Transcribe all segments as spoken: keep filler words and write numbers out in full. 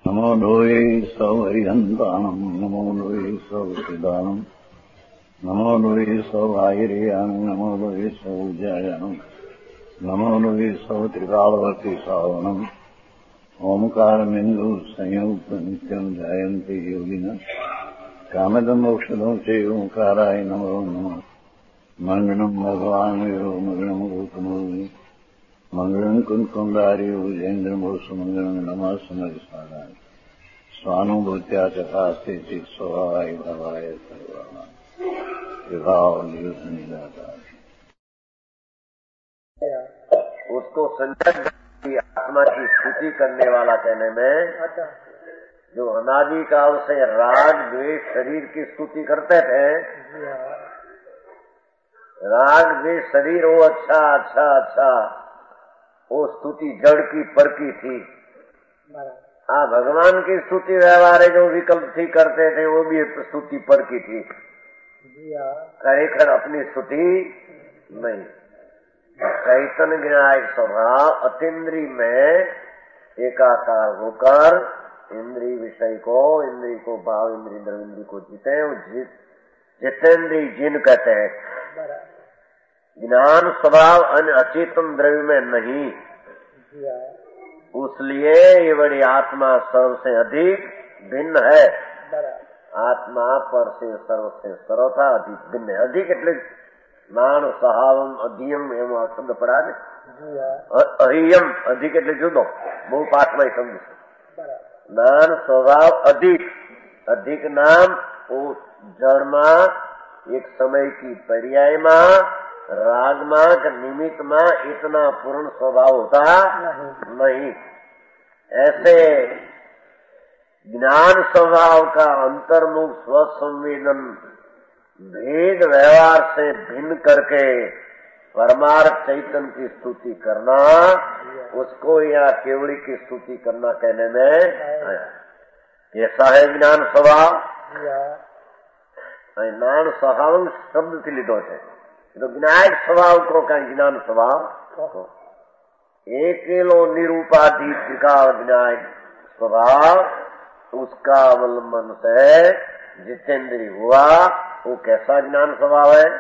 नमो लोये सौहरिहन्तानम् नमो लोये सौसिदानम् नमो लोये सौभागिर्यानम् नमो लोये सौजायानम् नमो लोये सौत्रिकालवर्ति सावनम् ओंकारमिन्दु संयुक्त नित्यम् ध्यायन्ति योगिनः कामदम् मोक्षदम् च ओंकाराय नमो नमः मङ्गलम् भगवान् वीरो मङ्गलम् गौतमोऽग्नि मङ्गलम् कुन्कुण्डारि भुजेन्द्रमोसुमङ्गलम् नमः समरिसाराय स्वानुभूत्या चकास्ते चित् स्वभावाय भवाय सर्वाणाम् विभाव निदाता। उसको संजय की आत्मा की स्तुति करने वाला कहने में जो अनादि काल से राग द्वेष शरीर की स्तुति करते थे, राग द्वेष शरीर हो अच्छा अच्छा अच्छा, वो स्तुति जड़ की पर की थी। हाँ, भगवान की स्तुति व्यवहार जो विकल्प थी करते थे वो भी स्तुति पर की थी, खरेखर अपनी स्तुति नहीं। चैतन्य विनायक स्वभाव अतीन्द्रिय में एकाकार होकर इंद्रिय विषय को, इंद्रिय को भाव, इंद्रिय द्रविंद्रिय को जीते, वो जित जितेंद्रिय जिन कहते हैं। ज्ञान स्वभाव अन्य अचेतन द्रव्य में नहीं, उसलिए ये बड़ी आत्मा सर्व से अधिक भिन्न है। आत्मा पर से सर्व से सर्वथा अधिक भिन्न है। अधिक એટલે નાણ સહાવમ અધિયમ એમ શબ્દ પડા ને, અહિયમ અધિક એટલે જુદો, બહુ પાઠમાં શબ્દ છે। નાણ સ્વભાવ અધિક, અધિક નામ वो જળમાં एक समय की पर्यायમાં रागमा का निमित्त में इतना पूर्ण स्वभाव होता नहीं, नहीं। ऐसे ज्ञान स्वभाव का अंतर्मुख स्वसंवेदन भेद व्यवहार से भिन्न करके परमार्थ चैतन्य की स्तुति करना, उसको या केवड़ी की स्तुति करना कहने में आया। कैसा है ज्ञान स्वभाव? ज्ञान स्वभाव शब्द से लिखो है तो ज्ञायक स्वभाव को का ज्ञान स्वभाव एक किलो निरूपाधि का ज्ञायक स्वभाव, उसका अवलंबन से जितेंद्रिय हुआ। वो कैसा ज्ञान स्वभाव है?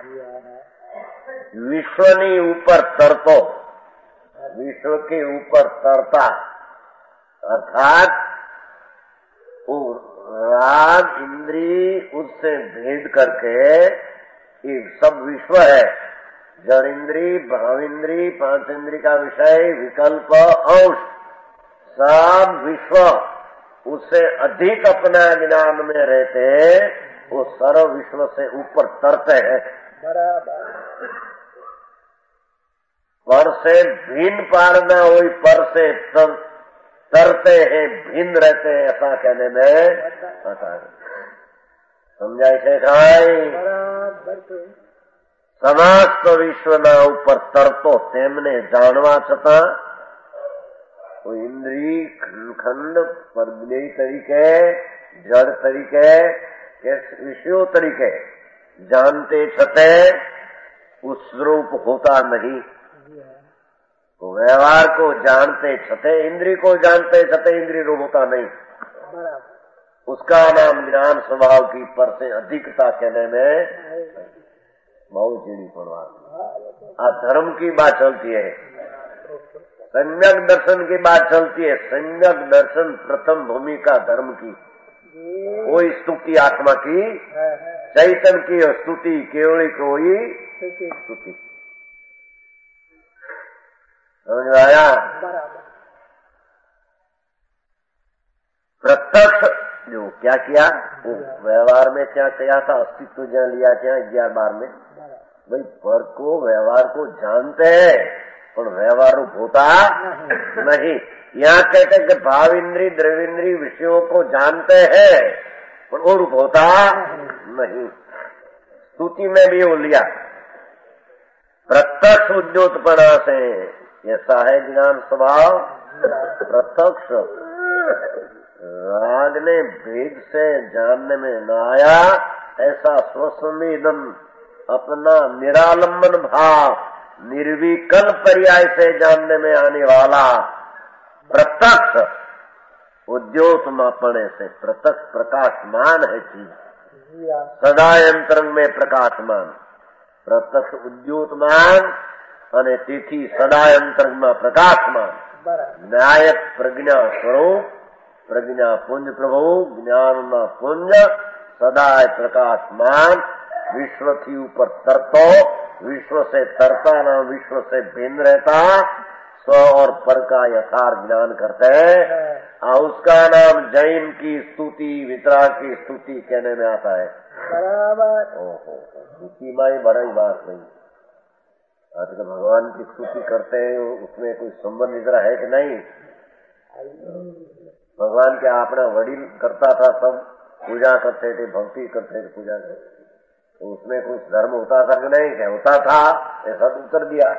विश्वनी ऊपर तरतो, विश्व के ऊपर तरता, अर्थात वो राग इंद्री उससे भेद करके ये सब विश्व है। जड़ इंद्री, भाव इंद्री, पांच इंद्री का विषय, विकल्प, अंश, सब विश्व उससे अधिक अपना ज्ञान में रहते, वो सर्व विश्व से ऊपर तरते हैं। पर से भिन्न पारना वही पर से तर, तरते हैं, भिन्न रहते हैं, ऐसा कहने में आता है। समझाय છે કાઈ? સમસ્ત વિશ્વના ઉપર તરતો તેમને જાણવા છતાં કોઈ ઇન્દ્રિય ખંડ પરજ્ઞેય તરીકે, જડ તરીકે કે વિષયો તરીકે जानते छते उस रूप होता नहीं। तो व्यवहार को जानते छते, इंद्रिय को जानते छते इंद्रिय रूप होता नहीं। उसका नाम ज्ञान स्वभाव की पर से अधिकता कहने में बहुत जीड़ी पड़वा। आ धर्म की बात चलती है, सम्यक दर्शन की बात चलती है। सम्यक दर्शन प्रथम भूमिका धर्म की, कोई स्तुति आत्मा की, चैतन्य की स्तुति, केवली कोई स्तुति। समझ में आया? प्रत्यक्ष जो क्या किया, वो व्यवहार में क्या किया था, अस्तित्व जहाँ लिया क्या ग्यारह बार में, भाई पर को व्यवहार को जानते हैं और व्यवहार रूप होता नहीं। यहाँ कहते हैं कि भाव इंद्री द्रविंद्री विषयों को जानते हैं पर वो रूप होता नहीं। स्तुति में भी वो लिया प्रत्यक्ष उद्योतपना से, ऐसा है ज्ञान स्वभाव। प्रत्यक्ष राग ने भेद से जानने में न आया, ऐसा स्वसंवेदन अपना निरालंबन भाव निर्विकल्प पर्याय से जानने में आने वाला प्रत्यक्ष उद्योतमापणे से प्रत्यक्ष प्रकाशमान है चीज, सदा अंतरंग में प्रकाशमान, प्रत्यक्ष उद्योतमान અને તેથી સદા અંતરંગમાં પ્રકાશમાન ન્યાયક પ્રજ્ઞા સ્વરૂપ પ્રજ્ઞા પુંજ પ્રભુ જ્ઞાનના પુંજ સદાય પ્રકાશमान विश्व थी ऊपर तरतो, विश्व से तरता ना विश्व से भिन्न रहता, स्व और पर का यथार्थ ज्ञान करते हैं। उसका नाम जैन की स्तुति वितराग की स्तुति कहने में आता है। बराबर। ओहो, स्तुति माई बड़ी बात नहीं। आजकल भगवान की स्तुति करते हैं, उसमें कोई संबंध इधर है कि नहीं? भगवान के अपना वडील करता था, सब पूजा करते थे, भक्ति करते थे, पूजा करते, तो उसमें कुछ धर्म होता था कि नहीं? क्या होता था? ऐसा उत्तर दिया।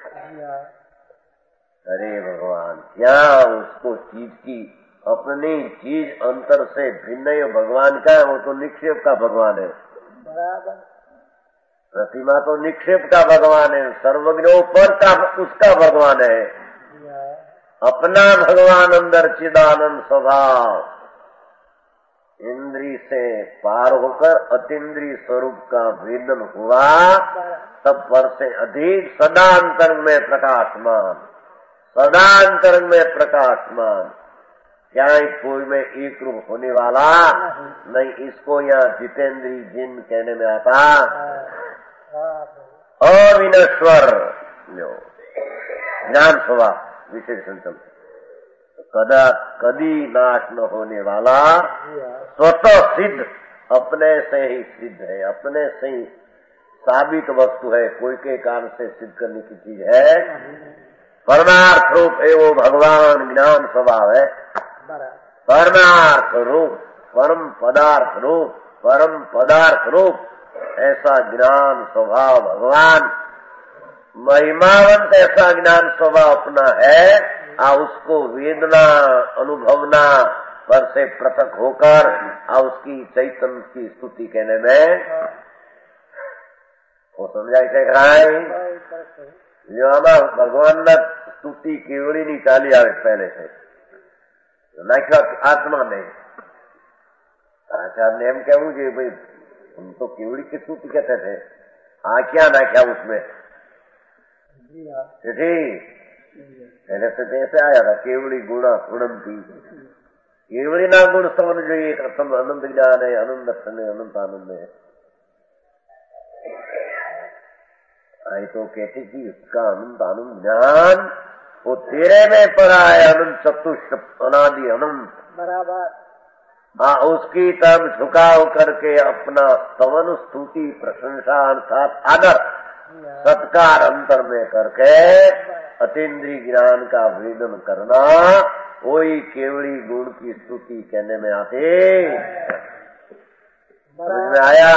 अरे भगवान, क्या उसको चीज की अपनी चीज अंतर से भिन्न है, भगवान का है, वो तो निक्षेप का भगवान है। बराबर। प्रतिमा तो निक्षेप का भगवान है, सर्वज्ञों पर का उसका भगवान है। अपना भगवान अंदर चिदानंद स्वभाव, इंद्री से पार होकर अतीन्द्रिय स्वरूप का वेदन हुआ, तब पर से अधिक सदांतरंग में प्रकाशमान, सदांतरंग में प्रकाशमान, क्या कोई में एक रूप होने वाला नहीं। इसको यहाँ जितेंद्री जिन कहने में आता, अविनश्वर ज्ञान स्वभाव विशेषण चलते, कदा कदी नाश न होने वाला, स्वतः सिद्ध, अपने से ही सिद्ध है, अपने से ही साबित वस्तु है, कोई के कारण से सिद्ध करने की चीज है। परमार्थ रूप है वो भगवान, ज्ञान स्वभाव है। परमार्थ रूप, परम पदार्थ रूप, परम पदार्थ रूप ऐसा ज्ञान स्वभाव भगवान, महिमावंत ऐसा ज्ञान स्वभाव अपना है। आ उसको वेदना अनुभवना पर से पृथक होकर आ उसकी चैतन्य की स्तुति कहने में वो समझाई છે ખરાઈ। જો આમાં ભગવાનના स्तुति કેવડી ની ચાલી આવે પહેલે છે, નાખ્યા આત્મા ને आचार्य ने एम कहूं कि भाई हम तो केवड़ी की स्तुति कहते थे, आ क्या नाख्या उसमें? पहले से जैसे आया था केवड़ी गुणा गुणंती, केवड़ी ना गुण समझ જોઈએ, प्रथम अनंत ज्ञान है, आनंद है, अनंत आनंद है। आई तो कहती कि इसका अनंत आनंद ज्ञान वो तेरे में पड़ा है, अनंत चतुष्ट अनादि अनंत। बराबर। हाँ, उसकी तरफ झुकाव करके अपना स्तवन स्तुति प्रशंसा अर्थात आदर सत्कार अंतर में करके अतीन्द्रिय ज्ञान का वेदन करना, वही केवड़ी गुण की स्तुति कहने में आते। समझ में आया?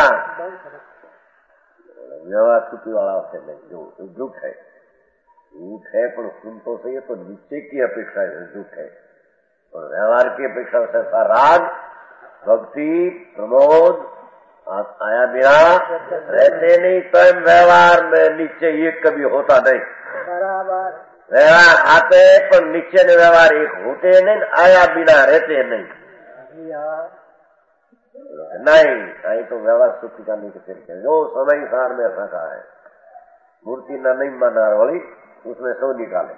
व्यवहार स्तुति वाला होते नहीं, जो झूठ है, झूठ है पर सुन तो सही है, तो नीचे की अपेक्षा है झूठ है, और व्यवहार की अपेक्षा से राग भक्ति प्रमोद आया बिना रहते नहीं। स्वयं व्यवहार में नीचे एक कभी होता नहीं। बराबर। व्यवहार आते पर नीचे ने व्यवहार एक होते नहीं, आया बिना रहते नहीं। नहीं, नहीं तो व्यवहार स्तुति करने के तरीके जो समय सार में ऐसा कहा है, मूर्ति न नहीं माना वाली उसमें सो निकाले,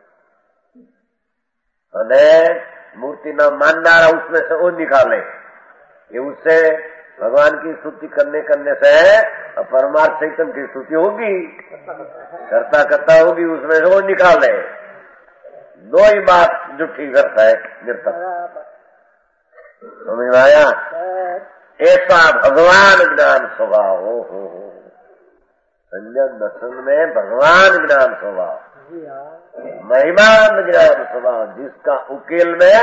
मूर्ति न मानना उसमें से वो निकाले। ये उससे भगवान की स्तुति करने करने से परमार्थ चैतन्य की स्तुति होगी, करता करता होगी, उसमें से वो निकाले। दो ही बात जुठी करता है गिरता। समझ में आया? ऐसा भगवान ज्ञान स्वभाव हो हो हो संजन दर्शन में भगवान ज्ञान स्वभाव, महिमान ज्ञान स्वभाव, जिसका उकेल में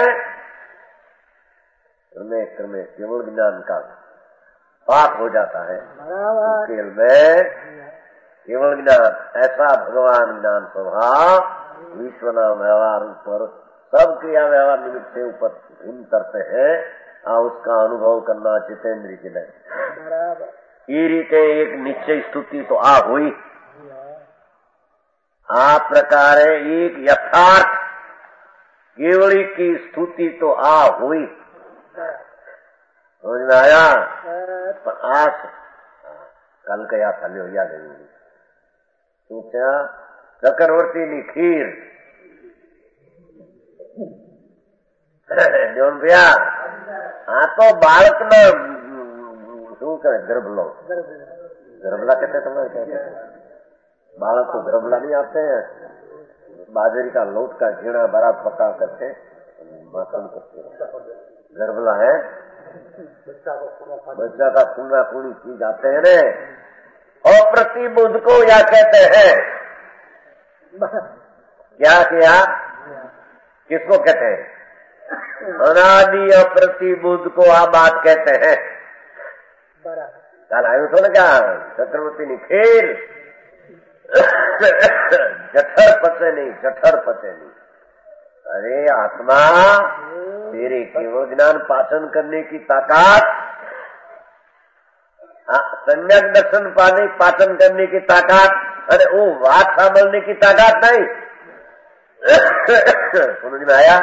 क्रमे क्रमे केवल ज्ञान का पाप हो जाता है। उकेल में केवल ज्ञान, ऐसा भगवान ज्ञान स्वभाव विश्व नाम व्यवहार ऊपर सब क्रिया व्यवहार निमित्त से ऊपर भिन्न करते हैं, आ उसका अनुभव करना जितेंद्र की नहीं। ये रीते एक निश्चय स्तुति तो आ हुई, आ प्रकारे एक यथार्थ केवड़ी की स्तुति तो आ हुई, समझ में आया। पर आस कल कया था लो याद है सोचा चक्रवर्ती नी खीर જોન ભયા આ તો બાળક ના શું કરે ગર્ભલો ગર્ભલા कहते तुम्हारे कहते बालक को गरबला नहीं आते हैं, बाजरी का लोट का झीणा बड़ा पका करके माखन करते गरबला है, बच्चा का खूना खूनी चीज आते हैं ने। और प्रतिबुद्ध को या कहते हैं क्या किया, किसको कहते हैं? अनादि अप्रतिबुद्ध को आ बात कहते हैं। कल आयु तो ना क्या चक्रवर्ती ने खेल जठर पचे नहीं, जठर पचे नहीं। अरे आत्मा तेरे केवल ज्ञान पाचन करने की ताकत, सम्यक दर्शन पाने पाचन करने की ताकत, अरे वो बात संभलने की ताकत नहीं। समझ में आया?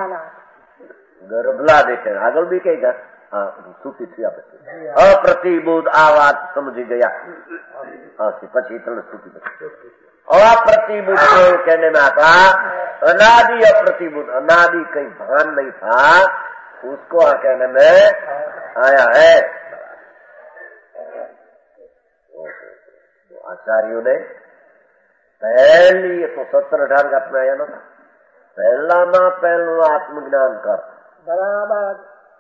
गरबला देखे आगल भी कहेगा हाँ सूती थी आप अप्रतिबुद्ध आ बात समझ गया। हाँ पची इतना स्तुति अप्रतिबुद्ध को कहने में आता अनादि अप्रतिबुद्ध, अनादि कहीं भान नहीं था उसको आ कहने में आया है। आचार्यों ने पहली तो सत्तर अठार घाट में आया ना, पहला ना पहलू आत्मज्ञान कर बराबर,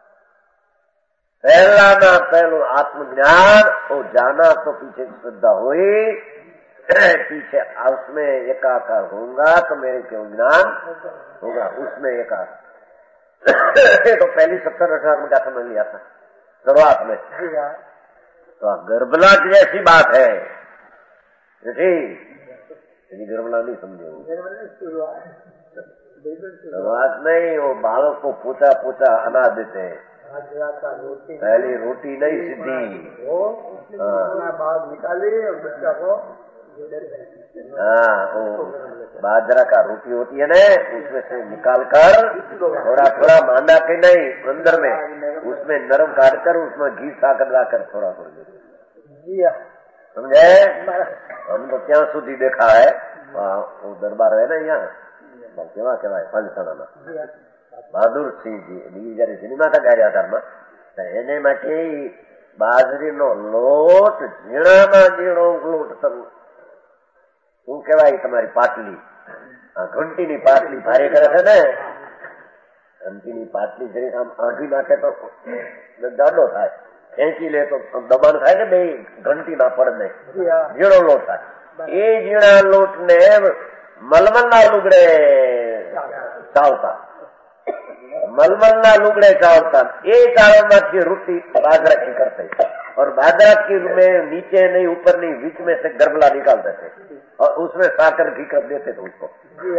पहला ना पहलू आत्मज्ञान और जाना तो पीछे श्रद्धा हुई, पीछे उसमें एकाकार होगा तो मेरे क्यों ज्ञान होगा, उसमें एकाकार। तो पहली सत्तर अठारह में क्या समझ लिया था शुरुआत में, तो गर्भला जैसी बात है जी, गर्भला नहीं समझे शुरुआत नहीं। वो बालक को पूछा पूछा अनाज देते हैं, पहली रोटी नहीं सीधी बाद निकाली और बच्चा को हाँ वो बाजरा का रोटी होती है ना, उसमें से निकाल कर थोड़ा थोड़ा मांडा के नहीं अंदर में उसमें नरम काट कर उसमें घी साकर लाकर थोड़ा थोड़ा समझे। हम तो क्या સુધી देखा है वो दरबार है ना यहाँ केवा केवाय पंचसणा बहादुर सिंह जी जયારે સિનેમા તા ગાયા હતા એને માટે બાજરીનો લોટ ઝીણામાં ઝીણો લોટ શું કહેવાય તમારી પાટલી ઘંટીની પાટલી ભારે કરે છે ને, ઘંટીની પાટલી જરીક આમ આંધી નાખે તો જાડો થાય, ખેંચી લે તો દબાણ થાય ને બે ઘંટી ના પડે નહીં, ઝીણો લોટ થાય। એ ઝીણા લોટ ને મલમલના લુગડે ચાવતા, मलमलना लुगड़े चावता, ये चावल की रोटी बाजरा की करते और बाजरा की में नीचे नहीं ऊपर नहीं बीच में से गरबला निकालते थे और उसमें साकर घी कर देते थे उसको।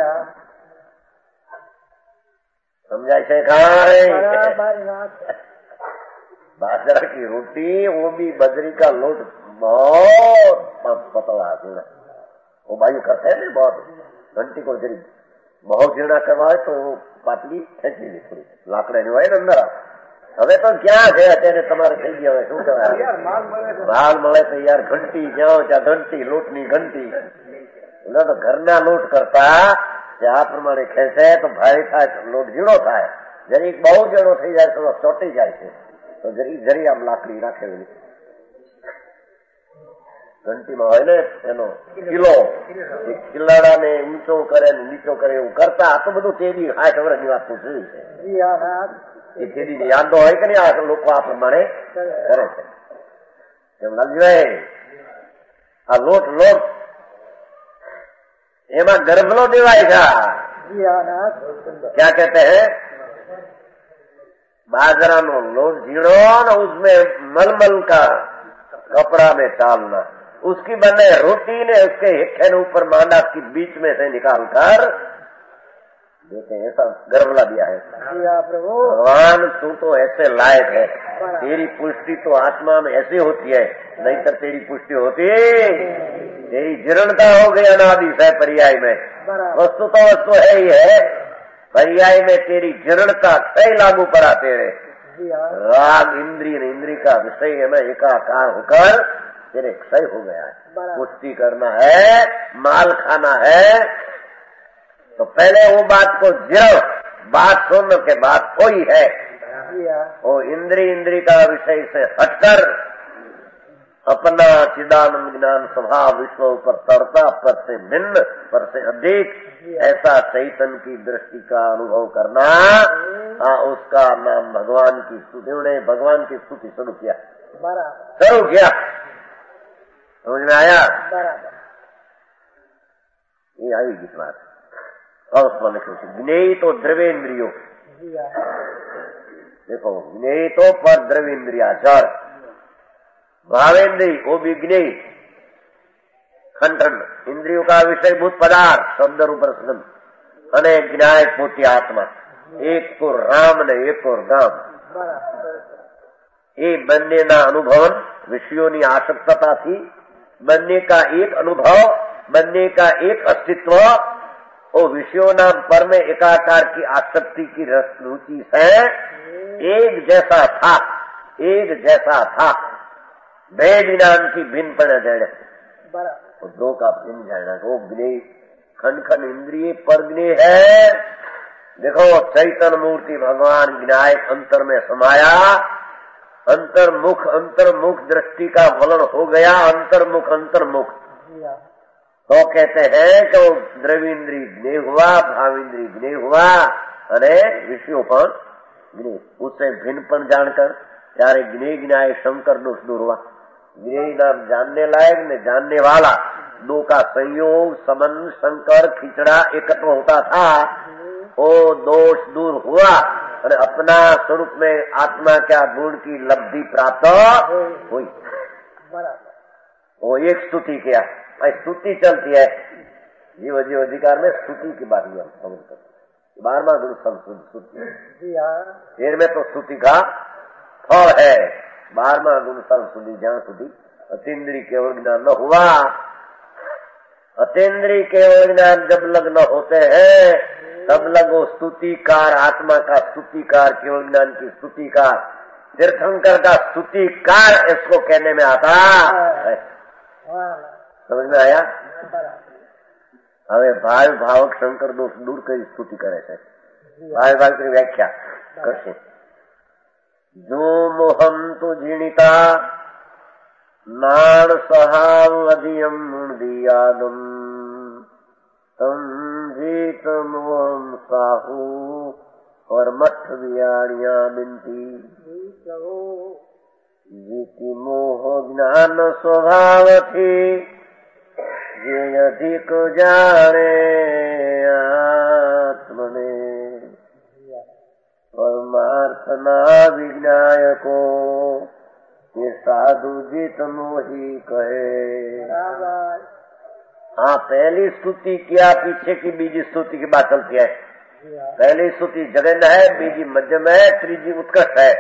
समझाई से कहा बाजरा की रोटी वो भी बजरी का लोट बहुत पतला है, वो भाई करते हैं ना बहुत घंटी को जरी बहुत जीर्णा करवाए तो पाटली ખેંચી લે થોડી લાકડાની હોય ને અંદર। હવે તો ક્યાં છે અત્યારે તમારે થઈ ગયા હવે શું કહેવાય માલ મળે તો યાર ઘંટી જાઓ ત્યાં ઘંટી લોટની ઘંટી એટલે તો ઘરના લોટ કરતા આ પ્રમાણે ખેંચે તો ભારે થાય, લોટ ઝીણો થાય, જરીક બહુ ઝીણો થઈ જાય તો ચોટી જાય છે તો જરી જરી આમ લાકડી રાખેલી ઘંટીમાં હોય ને એનો કિલો કિલ્લાડા ને ઊંચો કરે ને નીચો કરે એવું કરતા આ તો બધું તેડી આઠ વર્ષની વાત પૂછવી છે એ તેડી યાદો હોય કે નહીં આ લોકો આ પ્રમાણે કરે છે એમ લાલજીભાઈ। આ લોટ લોટ એમાં ગરબલો દેવાય છે, क्या कहते हैं बाजरा नो लोट झीणो न उसमें मलमल का कपड़ा में डालना, उसकी बने रोटी ने उसके हिस्से ने ऊपर मांडा की बीच में से निकाल कर देते हैं, ऐसा गर्भला दिया है। भगवान तू तो ऐसे लायक है, तेरी पुष्टि तो आत्मा में ऐसे होती है, नहीं तो तेरी पुष्टि होती तेरी जीर्णता हो गई अनादि सह पर्याय में। वस्तु तो वस्तु है ही है, पर्याय में तेरी जड़ता क्षय लागू पड़ा तेरे राग इंद्रिय ने इंद्रिय का विषय में एकाकार होकर तेरे क्षय हो गया है। पुष्टि करना है, माल खाना है, तो पहले वो बात को जिरो, बात सुनने के बाद कोई है वो इंद्रिय इंद्रिय का विषय से हटकर अपना चिदानंद ज्ञान स्वभाव विश्व पर तरता, पर से भिन्न, पर से अधिक ऐसा चैतन्य की दृष्टि का अनुभव करना, हाँ उसका नाम भगवान की स्तुति। उन्होंने भगवान की स्तुति शुरू किया, शुरू किया, समझ में आया? ये आएगी बात। और उसमें लिखो ज्ञेय तो द्रव्येन्द्रियो, देखो ज्ञेय तो पर द्रव्येन्द्रिया जड़, भावेन्द्रिय वो भी ज्ञेय खंडन, इंद्रियों का विषयभूत पदार्थ शब्द रूप रसगंध, અને જ્ઞાય પોતે આત્મા, એક તો રામ ને એક તો ગામ, એ બંનેના અનુભવન વિષયોની આસક્તતાથી બંને का एक अनुभव, બંને का एक अस्तित्व, वो विषयों पर में एकाकार की आसक्ति की रुचि से एक जैसा था, एक जैसा था, भेद ज्ञान की भिन्न पर जड़ दो का भिन्न जाना, वो ज्ञेय खंड खंड इंद्रिय पर ज्ञेय है। देखो चैतन्य मूर्ति भगवान ज्ञाय अंतर में समाया, अंतर्मुख अंतर्मुख दृष्टि का फलन हो गया, अंतर्मुख अंतर्मुख, तो कहते हैं कि वो द्रव्येन्द्रिय ज्ञेय हुआ, भावेन्द्रिय ज्ञेय हुआ, अरे विषयों पर ज्ञेय, उससे भिन्नपन जानकर यारे ज्ञेय ज्ञाय शंकर दोष दूर हुआ। ज्ञेय नाम जानने लायक ने जानने वाला, दो का संयोग संबंध शंकर खिचड़ा एकत्र होता था, वो दोष दूर हुआ और अपना स्वरूप में आत्मा क्या गुण की लब्धि प्राप्त हुई। वो एक स्तुति किया, स्तुति चलती है जीव जीव अधिकार में, स्तुति की बात हम समझ करते, बारहवां गुरु स्तुति, फिर में तो स्तुति का फल है, बारहवां गुरु स्तुति, जहां સુધી अतीन्द्रिय केवल ज्ञान न हुआ। अतीन्द्रिय केवल ज्ञान जब लग न होते हैं तब लग वो स्तुतिकार, आत्मा का स्तुतिकार, केवल ज्ञान की स्तुतिकार, तीर्थंकर का स्तुतिकार इसको कहने में आता है। समझ में आया? હવે ભાવ ભાવક શંકર દોષ દૂર કરી સ્તુતિ કરે છે, ભાવ ભાવ કરી વ્યાખ્યા કરશે। જો મોહમ તુ જીણિતા નાણ સહાવ અધિયમ દિયાદમ તમ જીત મોહમ સાહુ और मठ वियाणिया बिनती जीति मोह ज्ञान स्वभाव थी जे अधिक जाने आत्मने परमार्थ ना विज्ञायको ये साधु जीत मोही कहे। हाँ, पहली स्तुति किया, पीछे की बीजी स्तुति की बात चलती है। पहली स्तुति जगन है, बीजी मध्यम है, त्रीजी उत्कृष्ट है।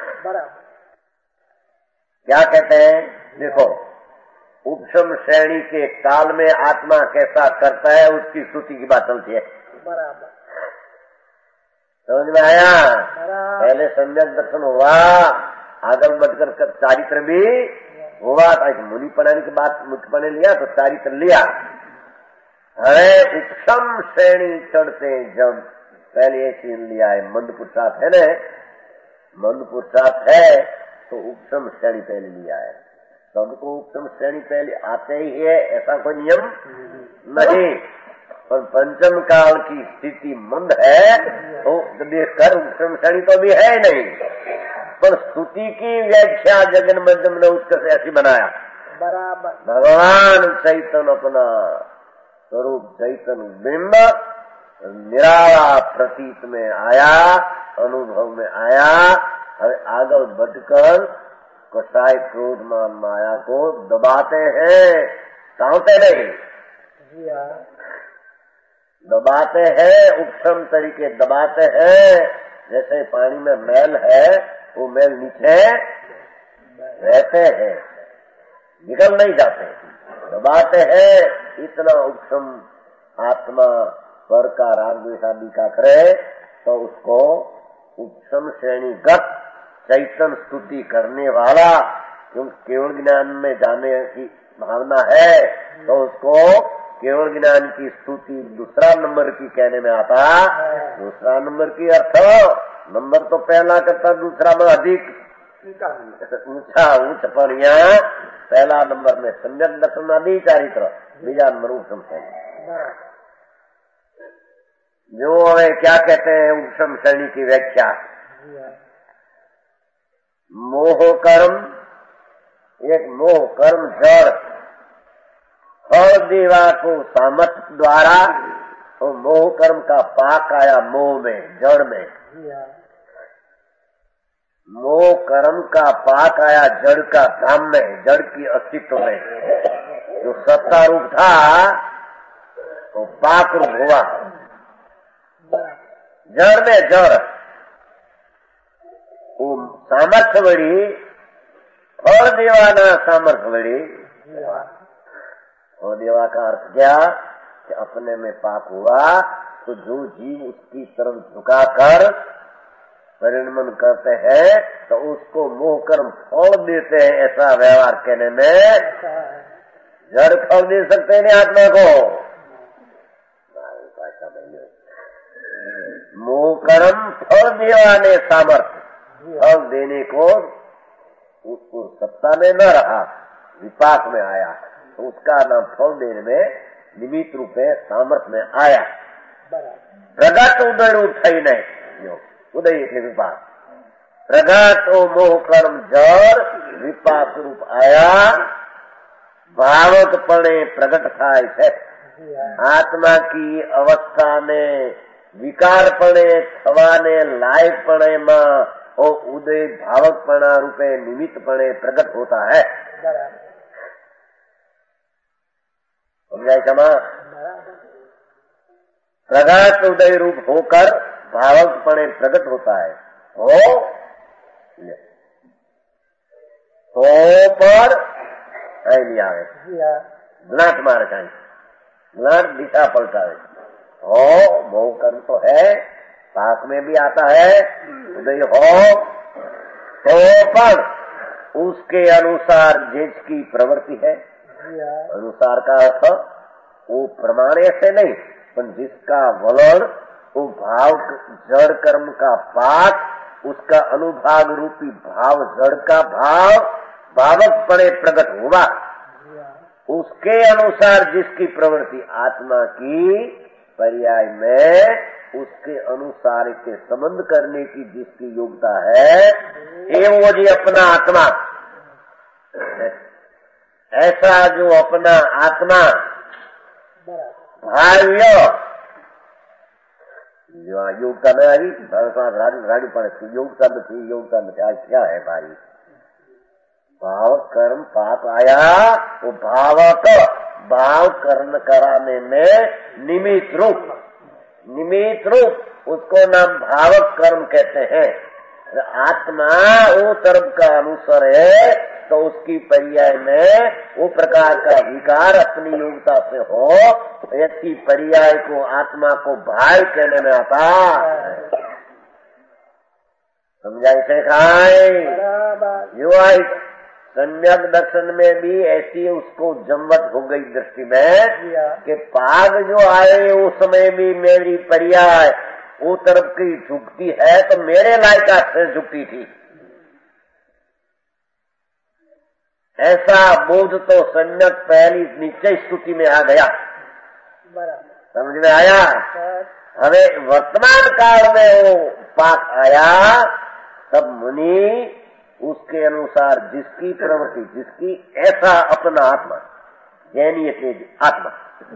क्या कहते हैं? देखो उपशम श्रेणी के काल में आत्मा कैसा करता है उसकी स्तुति की बात चलती है। बराबर समझ में आया? पहले सम्यक दर्शन हुआ, आगम बढ़कर चारित्र भी हुआ, मुनि पढ़ाने की बात मुख्य पढ़ने लिया तो चारित्र लिया। अरे उपशम श्रेणी चढ़ते जब पहले ये चीन लिया है, मंद पुरुषार्थ है न, मंद पुरुषार्थ है तो उपशम श्रेणी पहले लिया है। सबको उपशम श्रेणी पहले आते ही है ऐसा कोई नियम नहीं, पर पंचम काल की स्थिति मंद है तो देखकर उपशम श्रेणी तो भी है नहीं, पर स्तुति की व्याख्या जगन मध्यम ने उत्कर्ष ऐसी बनाया। बराबर भगवान चैतन्य अपना स्वरूप चैतन्य बिंब निराला प्रतीत में आया, अनुभव में आया। अब आगे बढ़कर कसाय क्रोध मान माया को दबाते हैं, टाँगते नहीं, दबाते हैं, उपशम तरीके दबाते हैं। जैसे पानी में मैल है, वो मैल नीचे रहते हैं, निकल नहीं जाते, दबाते हैं। इतना उपशम आत्मा स्वर का राग द्वेष आदि का करे तो उसको उपशम श्रेणीगत चैतन स्तुति करने वाला, क्योंकि केवल ज्ञान में जाने की भावना है तो उसको केवल ज्ञान की स्तुति दूसरा नंबर की कहने में आता। दूसरा नंबर की अर्थ नंबर तो पहला करता, दूसरा में अधिक ऊंचा ऊंच पर यहाँ पहला नंबर में सम्यक दर्शन आदि चारित्र, बीजा नंबर उपशम श्रेणी। जो हमें क्या कहते हैं उपशम श्रेणी की व्याख्या, मोह कर्म, एक मोह कर्म जड़ फल देवा को सामर्थ्य द्वारा, तो मोह कर्म का पाक आया मोह में, जड़ में। मोह कर्म का पाक आया जड़ का धाम में, जड़ की अस्तित्व में। जो सत्ता रूप था तो पाक रूप हुआ जड़ में। जड़ वो सामर्थ्य बड़ी, फल देवाना सामर्थ्य बड़ी। और देवा का अर्थ क्या कि अपने में पाप हुआ तो जो जीव उसकी तरफ झुकाकर परिणमन करते हैं तो उसको मोह कर्म फल देते हैं। ऐसा व्यवहार कहने में जड़ फल दे सकते हैं आत्मा को। मोह कर्म फल देवाने सामर्थ्य, फल देने को उसको सत्ता में न रहा, विपाक में आया तो उसका नाम फल देने में निमित्त रूप में सामर्थ्य में आया। प्रगट उदय रूप थई नहीं, उदय थे विपाक। प्रगट ओ मोह कर्म जड़ विपाक रूप आया, भावक पणे प्रगट थाय है। आत्मा की अवस्था में विकार पणे थवाने लायक पणे में और उदय भावक पणा रूपे निमित्त पणे प्रकट होता है। समझाए क्षमा? प्रगट उदय रूप होकर भावक पणे प्रकट होता है। हो तो पर लिया ग्लाट मार का ग्लाट दिशा पलटावे। हो मोह कर्म तो है, पाक में भी आता है उदय हो, तो पर उसके अनुसार जिसकी प्रवृत्ति है, अनुसार का अर्थ वो प्रमाण ऐसे नहीं, पर जिसका वलन वो भाव जड़ कर्म का पाक, उसका अनुभाग रूपी भाव जड़ का भाव भावक पड़े प्रकट हुआ, उसके अनुसार जिसकी प्रवृत्ति आत्मा की पर्याय में उसके अनुसार के संबंध करने की जिसकी योग्यता है, ये वो जी अपना आत्मा। ऐसा जो अपना आत्मा भाव्य जो योग्यता में आई राजू पड़े योग्यता में थी, योग्यता में आज क्या है भाई? भाव कर्म पाप आया, वो भावक भाव कर्म कराने में निमित्त रूप, निमित्त रूप उसको नाम भावक कर्म कहते हैं। आत्मा वो तरफ का अनुसार है तो उसकी पर्याय में वो प्रकार का विकार अपनी योग्यता से हो, ऐसी पर्याय को आत्मा को भाव कहने में आता। समझाई से खाए यो आई सम्यक दर्शन में भी ऐसी उसको जमवट हो गई दृष्टि में कि पाग जो आए उस समय भी मेरी पर्याय वो तरफ की झुकती है तो मेरे लायका से झुकती थी। ऐसा बोध तो सम्यक पहली निश्चय स्तुति में आ गया। समझ में आया? हमें वर्तमान काल में वो पाक आया तब मुनि उसके अनुसार जिसकी प्रवृत्ति, जिसकी ऐसा अपना आत्मा जैनीय तेज आत्मा,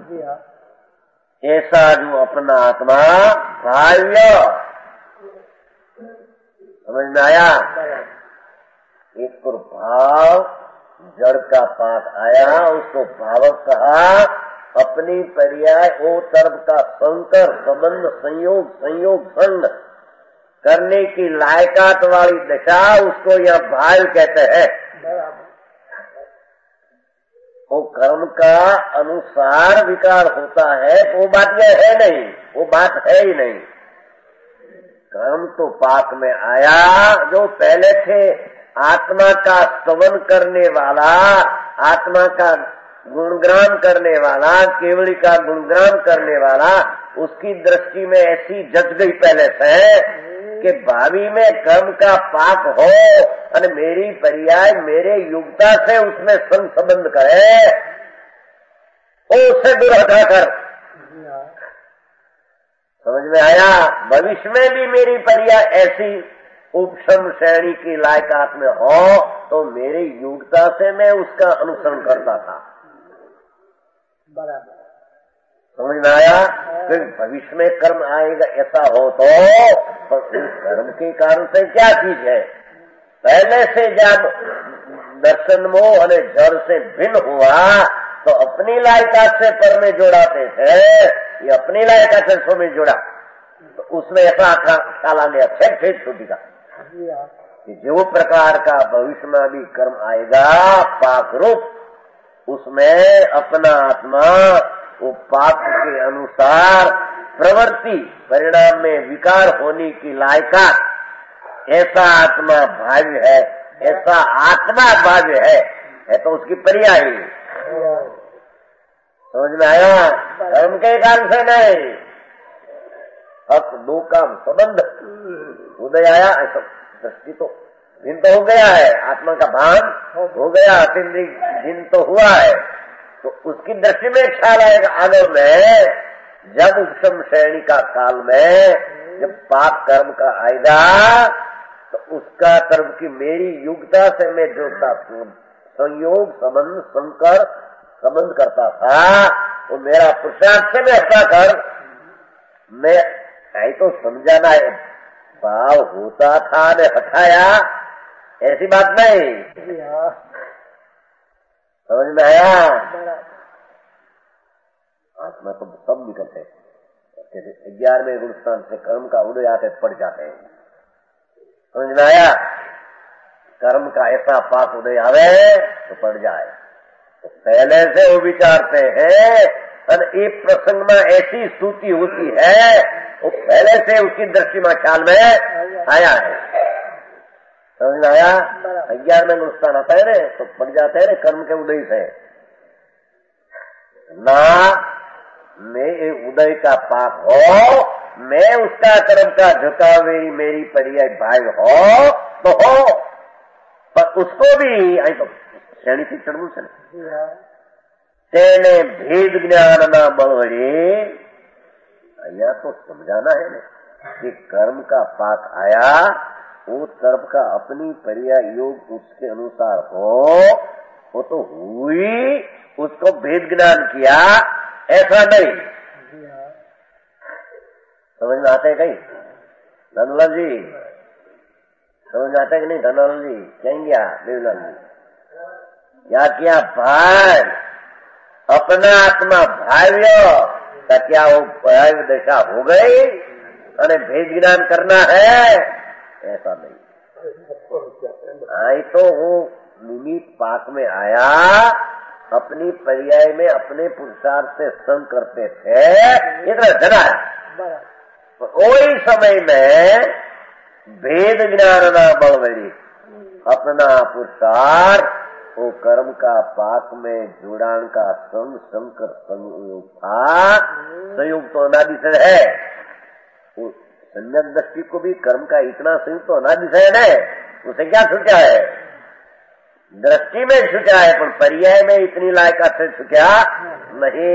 ऐसा जो अपना आत्मा भाव्य, समझ में आया? एक तो भाव जड़ का पाक आया, उसको भावक कहा। अपनी पर्याय ओ तरफ का संकर संबंध संयोग संयोग संग करने की लायकात वाली दशा उसको यह भाव कहते हैं। वो कर्म का अनुसार विकार होता है, वो बात यह है नहीं, वो बात है ही नहीं। कर्म तो पाक में आया, जो पहले थे आत्मा का स्तवन करने वाला, आत्मा का गुणगान करने वाला, केवली का गुणगान करने वाला, उसकी दृष्टि में ऐसी जच गई पहले से कि भावी में कर्म का पाप हो और मेरी पर्याय मेरे युक्ता से उसमें संग संबंध करे, वो उससे दूर हटा कर। समझ में आया? भविष्य में भी मेरी पर्याय ऐसी उपशम श्रेणी की लायकात में हो तो मेरी योग्यता से मैं उसका अनुसरण करता था। बराबर समझ में आया? फिर भविष्य में कर्म आएगा ऐसा हो तो पर उस कर्म के कारण से क्या चीज है? पहले से जब दर्शन मोह और जड़ से भिन्न हुआ तो अपनी लायकात से पर में जोड़ाते थे, ये अपनी लायकात से सो में जोड़ा तो उसमें ऐसा ख्याल आ गया छह छह छोटी का कि जो प्रकार का भविष्य में भी कर्म आएगा पाप रूप, उसमें अपना आत्मा वो पाप के अनुसार प्रवृत्ति परिणाम में विकार होने की लायकात ऐसा आत्मा भाव्य है, ऐसा आत्मा भाव्य है, है तो उसकी पर्याय। समझ में आया? कर्म के कारण से नहीं, हक दो काम संबंध उदय आया, ऐसा दृष्टि तो दिन तो हो गया है, आत्मा का भान हो गया, इंद्रिय दिन तो हुआ है, तो उसकी दृष्टि में ख्याल आएगा आगे में जब उपशम श्रेणी का काल में जब पाप कर्म का आएगा तो उसका कर्म की मेरी योग्यता से मैं जोड़ता संयोग संबंध संकर संबंध करता था, वो मेरा पुरुषार्थ से मैं ऐसा कर मैं आई तो समझाना है भाव होता था ने हटाया, ऐसी बात नहीं। समझ में आया? आत्मा तो सब निकलते हैं, ग्यारहवें गुण स्थान से कर्म का उदय आते पड़ जाते हैं। समझ में आया? कर्म का ऐसा पाप उदय आवे तो पड़ जाए तो पहले से वो विचारते हैं और एक प्रसंग में ऐसी स्तुति होती है वो पहले से उसकी दृष्टि में ख्याल में आया है। समझ में आया? ग्यारहवें गुण स्थान आता है रे तो पड़ जाते हैं कर्म के उदय से ना मैं उदय का पाप हो, मैं उसका कर्म का झुकावे मेरी पर्याय भाई हो तो हो, पर उसको भी आई तो श्रेणी से चढ़ू से तेने भेद ज्ञान ना बड़े या तो समझाना है ना कि कर्म का पाप आया वो कर्म का अपनी पर्याय योग उसके अनुसार हो, वो तो हुई, उसको भेद ज्ञान किया ऐसा नहीं। समझ में आते कहीं धनलाल जी? समझ में आते कि नहीं धनलाल जी? कहेंगे देवलाल जी क्या किया भाई अपना आत्मा भाव्य का क्या वो भाव्य दशा हो गई अरे भेद ज्ञान करना है ऐसा नहीं। आई तो वो निमित्त पाक में आया अपनी पर्याय में अपने पुरुषार्थ से संग करते थे, इतना जरा वही समय में भेद ज्ञान ना बलवरी अपना पुरुषार्थ वो कर्म का पाक में जुड़ान का संग संकर संयोग था, संयोग तो अनादि से है, वो सम्यक दृष्टि को भी कर्म का इतना संयोग तो अनादि से है, उसे क्या छुटा है? दृष्टि में छुटा है, पर पर्याय में इतनी लायका से छुटा नहीं।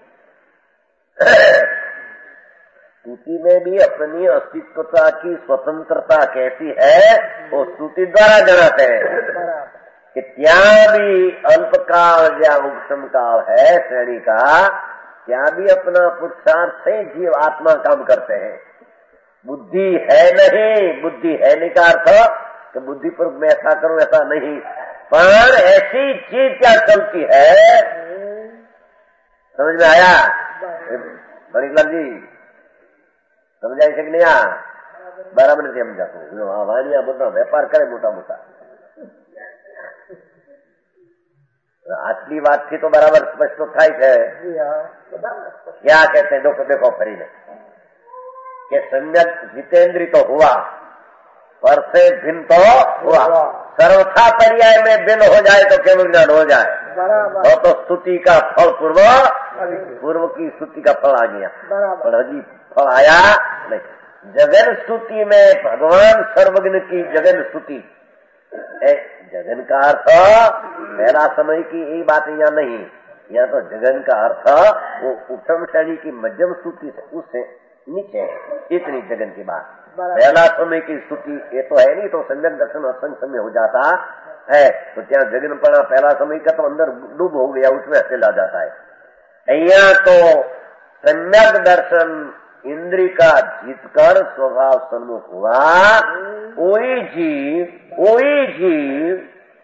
स्तुति में भी अपनी अस्तित्वता की स्वतंत्रता कैसी है वो स्तुति द्वारा जनाते हैं कि त्या भी अल्पकाल या उपशम काल है श्रेणी का, त्या भी अपना पुरुषार्थ से जीव आत्मा काम करते हैं। बुद्धि है नहीं, बुद्धि है नहीं का अर्थ कि बुद्धि पर मैं ऐसा करूं ऐसा नहीं, पर ऐसी चीज क्या चलती है। समझ में आया मणिकलाल जी? समझ आई कि नहीं? आ बराबर से समझा तो वाणिया बोलना व्यापार करे मोटा मोटा આટલી વાતથી તો બરાબર સ્પષ્ટ થાય છે. क्या कहते हैं? देखो देखो फरी ने कि सम्यक जितेंद्री तो हुआ पर से भिन्न तो हुआ. सर्वथा पर्याय में भिन्न हो जाए तो केवल ज्ञान हो जाए. और तो स्तुति का फल पूर्व पूर्व की स्तुति का फल आ गया, पर अभी फल आया नहीं. जगन स्तुति में भगवान सर्वज्ञ की जगन स्तुति. जगन का अर्थ पहला समय की यही बात यहाँ नहीं. यहाँ तो जगन का अर्थ वो उत्तम श्रेणी की मध्यम स्तुति से उससे नीचे है. इतनी जगन की बात. पहला समय की स्तुति ये तो है नहीं, तो सम्यक दर्शन असंग समय हो जाता है. तो क्या जगन पड़ा पहला समय का तो अंदर डूब हो गया, उसमें चला जाता है. यहाँ तो सम्यक दर्शन इंद्री का जीतकर स्वभाव सन्मुख हुआ. वही जीव वही जीव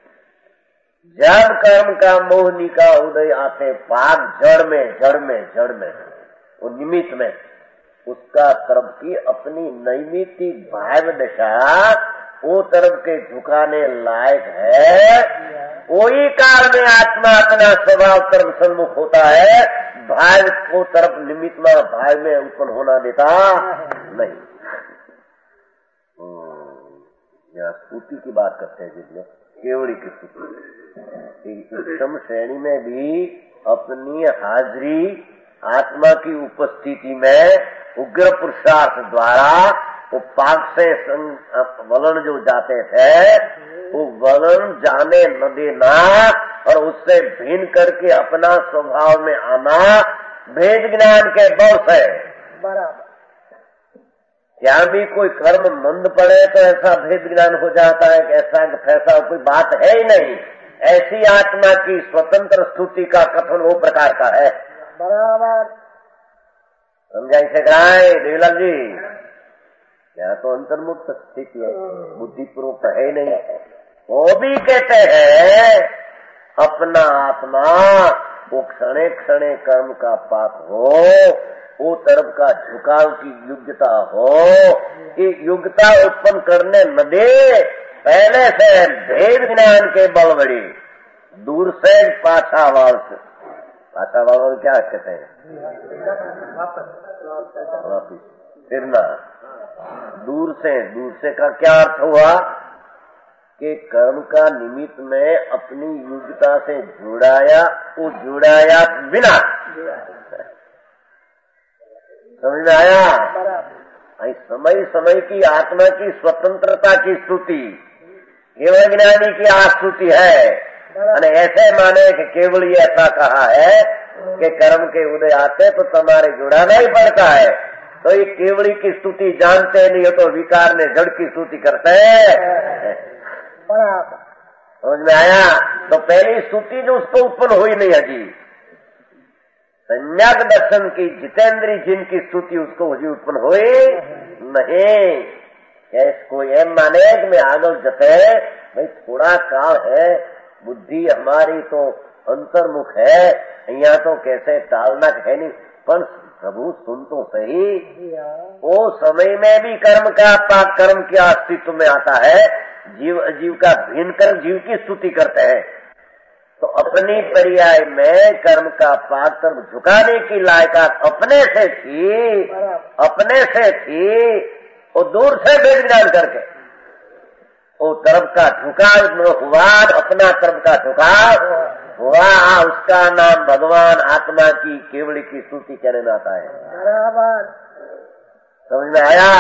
जब कर्म का मोहनी का उदय आते पाक जड़ में जड़ में जड़ में वो निमित्त में उसका तरफ की अपनी नैमित्तिक भाव दशा वो तरफ के झुकाने लायक है. वही काल में आत्मा अपना स्वभाव तरफ सन्मुख होता है. भाव को तरफ निमित्त में भाव में उत्पन्न होना देता नहीं. यहाँ स्तुति की बात करते हैं जिसमें केवड़ी की स्तुति उत्तम श्रेणी में भी अपनी हाजिरी आत्मा की उपस्थिति में उग्र पुरुषार्थ द्वारा वो पाक से वलन जो जाते थे वो वलन जाने न देना और उससे भिन्न करके अपना स्वभाव में आना भेद ज्ञान के बल से. बराबर. यहाँ भी कोई कर्म मंद पड़े तो ऐसा भेद ज्ञान हो जाता है कि ऐसा फैसा कोई बात है ही नहीं. ऐसी आत्मा की स्वतंत्र स्तुति का कथन वो प्रकार का है. बराबर. समझाई से कराए देवलाल जी. यहाँ तो अंतर्मुक्त स्थिति है, बुद्धिपूर्वक है ही नहीं. वो भी कहते हैं अपना आत्मा वो क्षणे क्षणे कर्म का पाप हो, वो तरफ का झुकाव की योग्यता हो. कि योग्यता उत्पन्न करने न दे. पहले से भेद ज्ञान के बल बड़ी दूर से पाछा वाल से पाछा वाल क्या कहते हैं? वापिस फिरना. दूर से दूर से का क्या अर्थ हुआ कि कर्म का निमित्त में अपनी योग्यता से जुड़ाया, वो जुड़ाया बिना. समझ में आया? समय समय की आत्मा की स्वतंत्रता की स्तुति केवल ज्ञानी की आस्तुति है. અને ऐसे माने कि केवल ये ऐसा कहा है कि कर्म के उदय आते तो तुम्हारे जुड़ाना ही पड़ता है. तो ये केवली की स्तुति जानते नहीं हो तो विकार ने जड़ की स्तुति करते हैं. समझ में आया? तो पहली स्तुति जो उसको उत्पन्न हुई नहीं अजी. सम्यक दर्शन की जितेंद्री जिनकी स्तुति उसको हजी उत्पन्न हुई नहीं. कोई एम माने कि मैं आगल जते भाई थोड़ा काल है, बुद्धि हमारी तो अंतर्मुख है, यहाँ तो कैसे टालना है नहीं. पर प्रभु सुन तो सही, वो समय में भी कर्म का पाक कर्म के अस्तित्व में आता है. जीव अजीव का भिन्न कर जीव की स्तुति करते हैं. तो अपनी पर्याय में कर्म का पाक कर्म झुकाने की लायकात अपने से थी, अपने से थी. वो दूर से भेद ज्ञान करके वो तरफ का झुकाव हुआ, अपना तरफ का झुकाव हुआ. उसका नाम भगवान आत्मा की केवली की स्तुति कहने में आता है. बराबर. समझ में आया?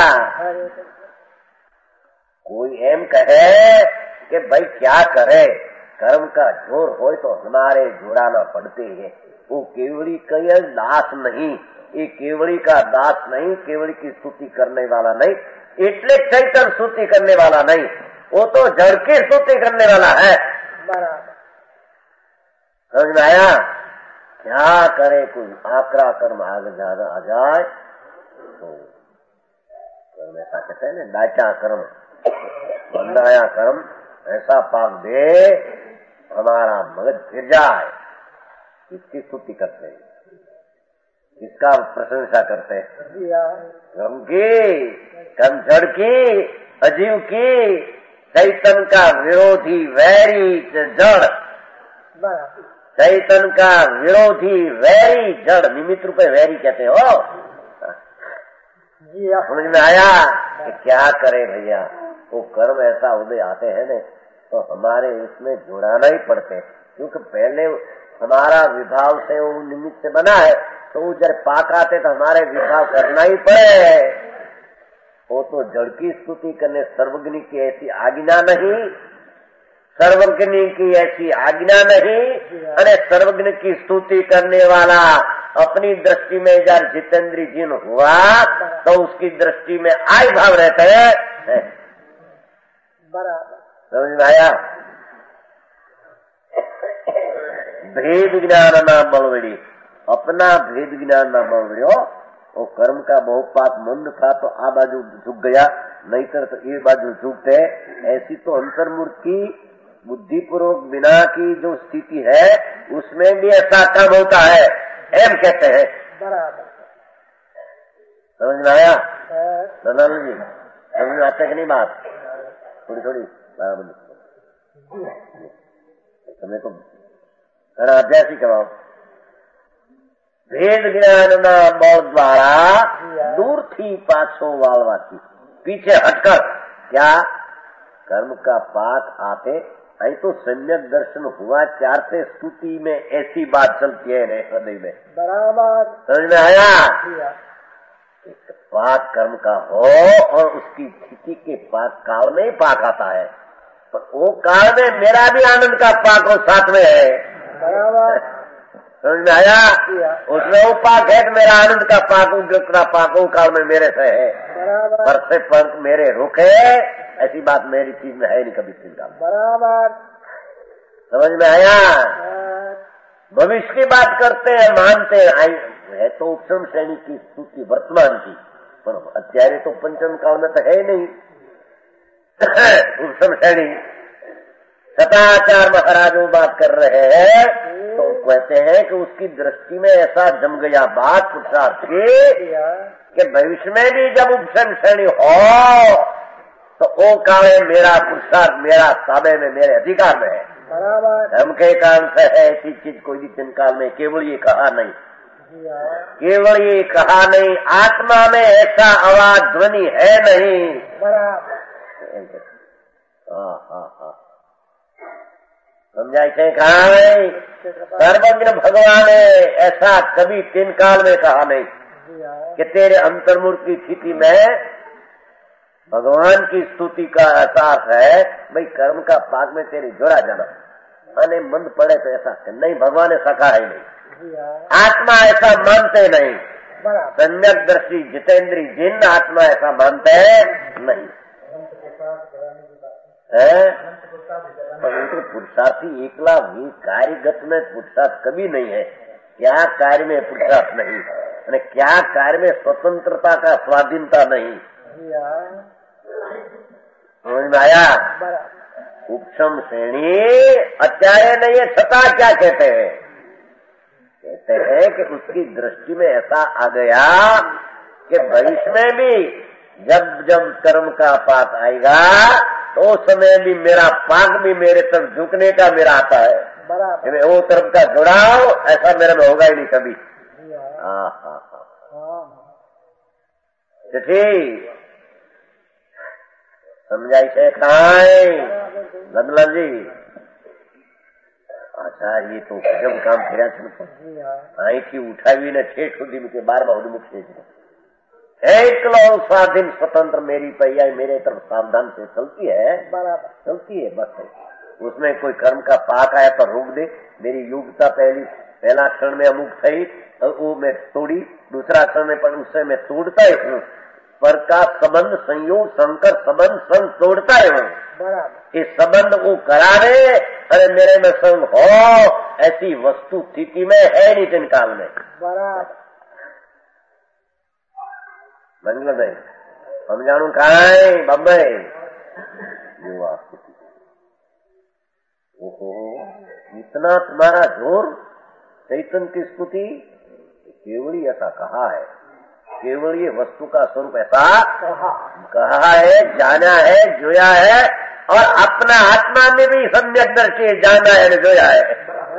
कोई एम कहे कि भाई क्या करे, कर्म का जोर हो तो हमारे जुड़ाना पड़ते है. वो केवली का दास नहीं, ये केवली का दास नहीं, केवली की स्तुति करने वाला नहीं, इतने चैतन्य स्तुति करने वाला नहीं, वो तो जड़ की स्तुति करने वाला है. बराबर. समझ में आया? क्या करे कोई आकरा कर्म आगे ज्यादा आ जाए तो कर्म ऐसा कहते हैं ना, डाचा कर्म बंदाया कर्म ऐसा पाक दे हमारा मगज फिर जाए. इसकी स्तुति करते हैं, इसका प्रशंसा करते हैं. कर्म की, कर्म जड़ की, अजीव की, चैतन्य का विरोधी वैरी जड़ चैतन का विरोधी वैरी जड़ निमित्त रूपे वैरी कहते हो। समझ में आया कि क्या करे भैया, वो कर्म ऐसा उदय आते हैं न तो हमारे इसमें जुड़ाना ही पड़ते हैं, क्योंकि पहले हमारा विभाव से वो निमित्त से बना है, तो वो जब पाक आते तो हमारे विभाव करना ही पड़े। वो तो जड़ की स्तुति करने सर्वज्ञ की ऐसी आज्ञा नहीं, सर्वज्ञ की ऐसी आज्ञा नहीं, अरे सर्वज्ञ की स्तुति करने वाला अपनी दृष्टि में जब जितेंद्री जिन हुआ तो उसकी दृष्टि में आई भाव रहते हैं। समझ में आया? भेद ज्ञान ना बलवड़ी, अपना भेद ज्ञान ना बलवड़ी हो। वो कर्म का बहुपात मंद था तो आ बाजू झुक गया, नहीं कर तो ये बाजू झुकते। ऐसी तो अंतर्मूर्ति बुद्धिपूर्वक बिना की जो स्थिति है उसमें भी ऐसा काम होता है, एम कहते हैं। बराबर समझ में आया? दलाल जी समझ में आते कि नहीं बात? थोड़ी थोड़ी तुम्हें तो घना अभ्यास ही करवाओ। भेद ज्ञान ना बल द्वारा दूर थी पाछो वालवाती, पीछे हटकर क्या कर्म का पाक आते आई तो सम्यक दर्शन हुआ। चार से स्तुति में ऐसी बात चलती है हृदय में। बराबर समझ में आया? पाक कर्म का हो और उसकी स्थिति के पाक काल में ही पाक आता है, पर वो काल में मेरा भी आनंद का पाक हो साथ में है। बराबर समझ में आया? उसमें वो पाक है तो मेरा आनंद का पाक का पाक वो काल में मेरे से है। पर से पर मेरे रुके ऐसी बात मेरी चीज में है नहीं कभी चीज का। बराबर समझ में आया? भविष्य की बात करते हैं, मानते हैं, है तो उपशम श्रेणी की स्तुति वर्तमान की, पर अत्यारे तो पंचम काल में तो है नहीं उपशम श्रेणी। सताचार महाराज वो बात कर रहे हैं तो कहते हैं कि उसकी दृष्टि में ऐसा जम गया बात पुरुषार्थ की कि भविष्य में भी जब उपशम श्रेणी हो तो वो काले मेरा पुरुषार्थ मेरा ताबे में मेरे अधिकार में है। धर्म के कारण से है ऐसी चीज कोई भी दिन काल में केवल ये कहा नहीं, केवल ये कहा नहीं, आत्मा में ऐसा आवाज ध्वनि है नहीं। हाँ हाँ हाँ समझाई थे कहा नहीं। सर्वज्ञ भगवान ऐसा कभी तीन काल में कहा नहीं कि तेरे अंतर्मूर्ति स्थिति में भगवान की स्तुति का एहसास है। भाई कर्म का पाक में तेरी जोड़ा जाना अने मंद पड़े तो ऐसा नहीं, भगवान ऐसा कहा ही नहीं, आत्मा ऐसा मानते नहीं। सम्यक दृष्टि जितेंद्री जिन आत्मा ऐसा मानते हैं नहीं है। परंतु पुरुषार्थी एकला भी कार्यगत में पुरुषार्थ कभी नहीं है। क्या कार्य में पुरुषार्थ नहीं, अरे क्या कार्य में स्वतंत्रता का स्वाधीनता नहीं। समझ में आया? उपशम श्रेणी अत्यारे नहीं है, छता क्या कहते हैं? कहते हैं कि उसकी दृष्टि में ऐसा आ गया कि भविष्य में भी जब जब कर्म का पाक आएगा तो उस समय भी मेरा पाक भी मेरे तरफ झुकने का मेरा आता है। बराबर वो तरफ का जुड़ाव ऐसा मेरे में होगा ही नहीं कभी। हाँ हाँ हाँ ठीक समझाई से खाए नंदलाल जी। अच्छा ये तो जब काम फिर आई थी उठावी ने ठेठ सुधी मुझे बार बार मुझे एकलो स्वाधीन स्वतंत्र मेरी पैया मेरे तरफ सावधान से चलती है। बराबर चलती है बस। उसमें कोई कर्म का पाक आया तो रोक दे। मेरी योग्यता पहली पहला क्षण में अमुक थी वो मैं तोड़ी, दूसरा क्षण में पर उससे मैं तोड़ता ही हूँ। पर का संबंध संयोग संकर संबंध संग तोड़ता ही हूँ। बराबर इस संबंध को करा दे अरे मेरे में संग हो ऐसी वस्तु स्थिति में है नहीं दिन काल में। बराबर मंगल भाई हम जानू कहा है बम्बई युवा स्थिति। ओहो इतना तुम्हारा जोर चैतन्य की स्तुति केवल ही ऐसा कहा है, केवल ये वस्तु का स्वरूप ऐसा कहा है, जाना है, जोया है और अपना आत्मा में भी सम्यक दर्शी जाना है, जोया है।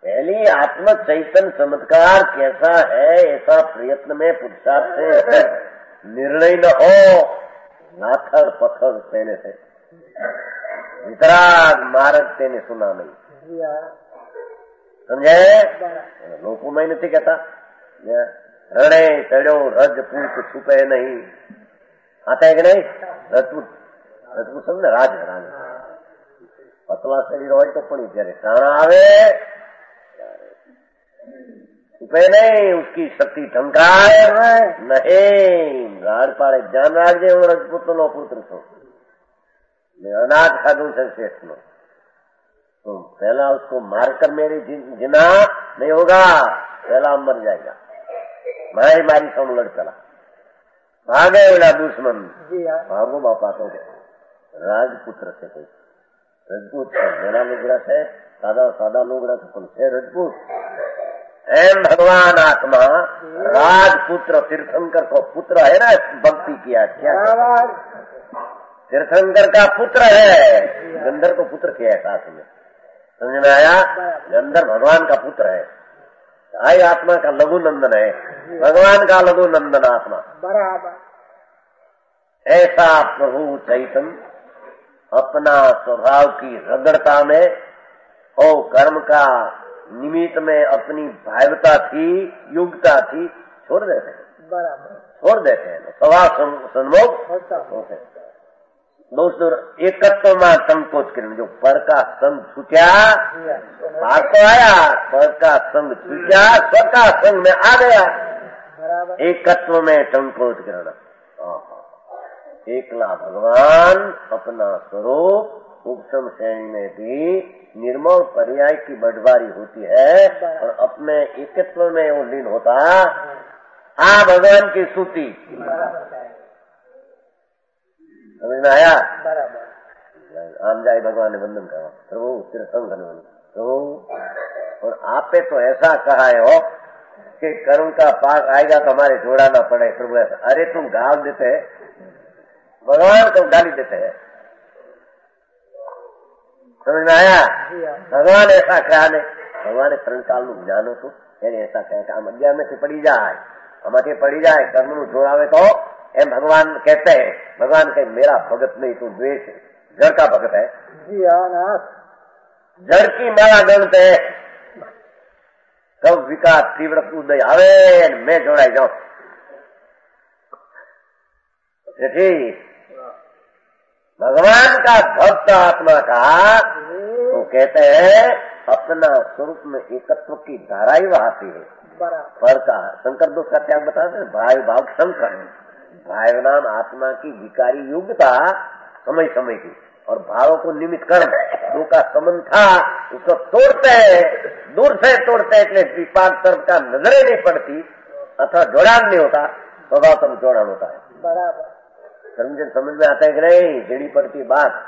पहली आत्म चैतन्य चमत्कार कैसा है, ऐसा प्रयत्न में पुरुषार्थ से निर्णय न हो, नाथर पत्थर तेने से वितराग मार्ग तेने सुना नहीं, समझे। लोगों में नहीं कहता रणे चढ़ो रजपूत छुपे नहीं, आता है कि नहीं। रजपूत रजपूत समझे राज राज पतला शरीर हो तो पण जયારે टाणा આવે छुपे नहीं, उसकी शक्ति ढंकाए नहीं। राड पाड़े जान राखजे, हूँ रजपूत नो पुत्र छू, मैं अनाज खाधू से श्रेष्ठ नो, तो पहला उसको मारकर मेरी जिना नहीं होगा, पहला मर जाएगा। मारी मारी सम लड़ चला, भागे बोला दुश्मन, भागो बापा तो राजपुत्र से कोई रजपूत है, मेरा लुगड़ा है सादा सादा लुगड़ा तो है रजपूत। एम भगवान आत्मा राजपुत्र तीर्थंकर को पुत्र है ना, भक्ति किया क्या तीर्थंकर का पुत्र है, गंधर को पुत्र किया है साथ में, समझ में आया। गंधर भगवान का पुत्र है, आई आत्मा का लघु नंदन है, भगवान का लघु नंदन आत्मा बराबर। ऐसा प्रभु चैतन्य अपना स्वभाव की रगड़ता में और कर्म का निमित्त में अपनी भावता थी, युगता थी, छोड़ देते हैं, बराबर छोड़ देते हैं, स्वभाव सन्मुख होते हैं। दोस्तों एकत्व में संकोच करें, जो पर का संग छूटा बाहर तो आया, पर का संग छूटा स्व का संग में आ गया, एकत्व में संकोच करना। एकला भगवान अपना स्वरूप उपशम श्रेणी में भी निर्मल पर्याय की बढ़वारी होती है, और अपने एकत्व में वो लीन होता आ भगवान की स्तुति, समझ में आया। आम जाए भगवान ने वंदन करा, प्रभु तेरे संग प्रभु, और आपे तो ऐसा कहा है हो कि कर्म का पाक आएगा तो हमारे जोड़ाना पड़े प्रभु, ऐसा। अरे तुम गाल देते हैं, भगवान को गाली देते हैं, समझ में आया। भगवान ऐसा कहा ने, भगवान ત્રણ સાલનું જ્ઞાન હતું, એને ऐसा કહે કે આમ અગિયાર માંથી પડી જાય, આમાંથી પડી જાય, કર્મનું જોડાવે તો એમ भगवान कहते हैं। भगवान कहे मेरा भगत नहीं, तू द्वेष जड़ का भगत है, जड़ की माला गणत है, कब विकास तीव्र उदय आवे मैं जोड़ाई जाऊं, ठीक। भगवान का भक्त आत्मा का तो कहते हैं अपना स्वरूप में एकत्व की धारा ही बहाती है, पर का शंकर दोष का त्याग बताते हैं, भाई भाव शंकर, भाव नाम आत्मा की विकारी युगता समय समय की, और भावों को निमित्त कर्म दो का संबंध था, उसको तोड़ते हैं, दूर से तोड़ते हैं, इसलिए विपाक तरफ का नजरें नहीं पड़ती, अथवा जोड़ान नहीं होता, स्वभाव तरफ जोड़ान होता है, बराबर। समझ समझ में आता है कि नहीं, जेड़ी पड़ती बात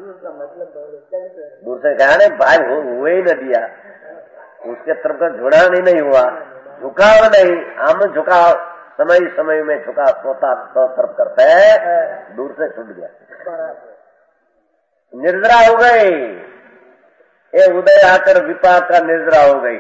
दूर से कहा नहीं, भाई हुए ही न दिया, उसके तरफ का जुड़ान ही नहीं हुआ, झुकाव नहीं, आम झुकाव समय समय में झुका सोता तरफ करते है, दूर से छूट गया, निर्जरा हो गई, ये उदय आकर विपाक का निर्जरा हो गई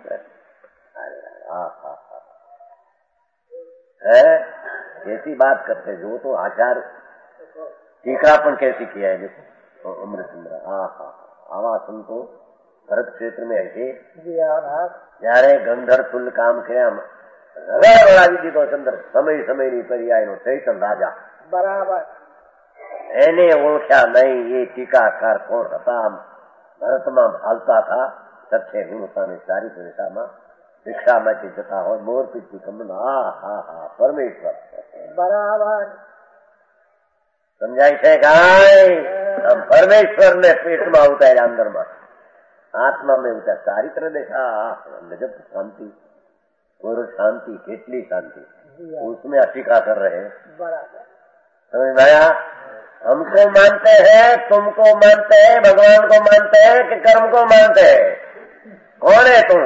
है। कैसी बात करते जो तो आचार टीकापन कैसी किया है, देखो अमृतचंद्र हाँ हाँ आवा संतो भरत क्षेत्र में ऐसे जયારે ગંધર તુલ કામ કર્યા, હવે વળાવી દીધો ચંદ્ર, સમય સમયની પર્યાયનો ચૈતન રાજા બરાબર, એને ઓળખ્યા નહીં, એ ટીકાકાર કોણ હતા, ભરતમાં હાલતા था, સચ્ચે ગુણતાની સારી પરીક્ષામાં भिक्षाમાંથી જતા હોય, મોર પીછું તમને હા હા હા પરમેશ્વર બરાબર સમજાય છે કાંઈ, પરમેશ્વર ને પેટમાં ઉતાર્યા અંદરમાં, आत्मा में उतर चारित्र देखा, गजब शांति, पूर्व शांति, केतली शांति, उसमें अटिका कर रहे हैं, समझ में आया। हमको मानते हैं, तुमको मानते हैं, भगवान को मानते हैं कि कर्म को मानते हैं, कौन है तुम?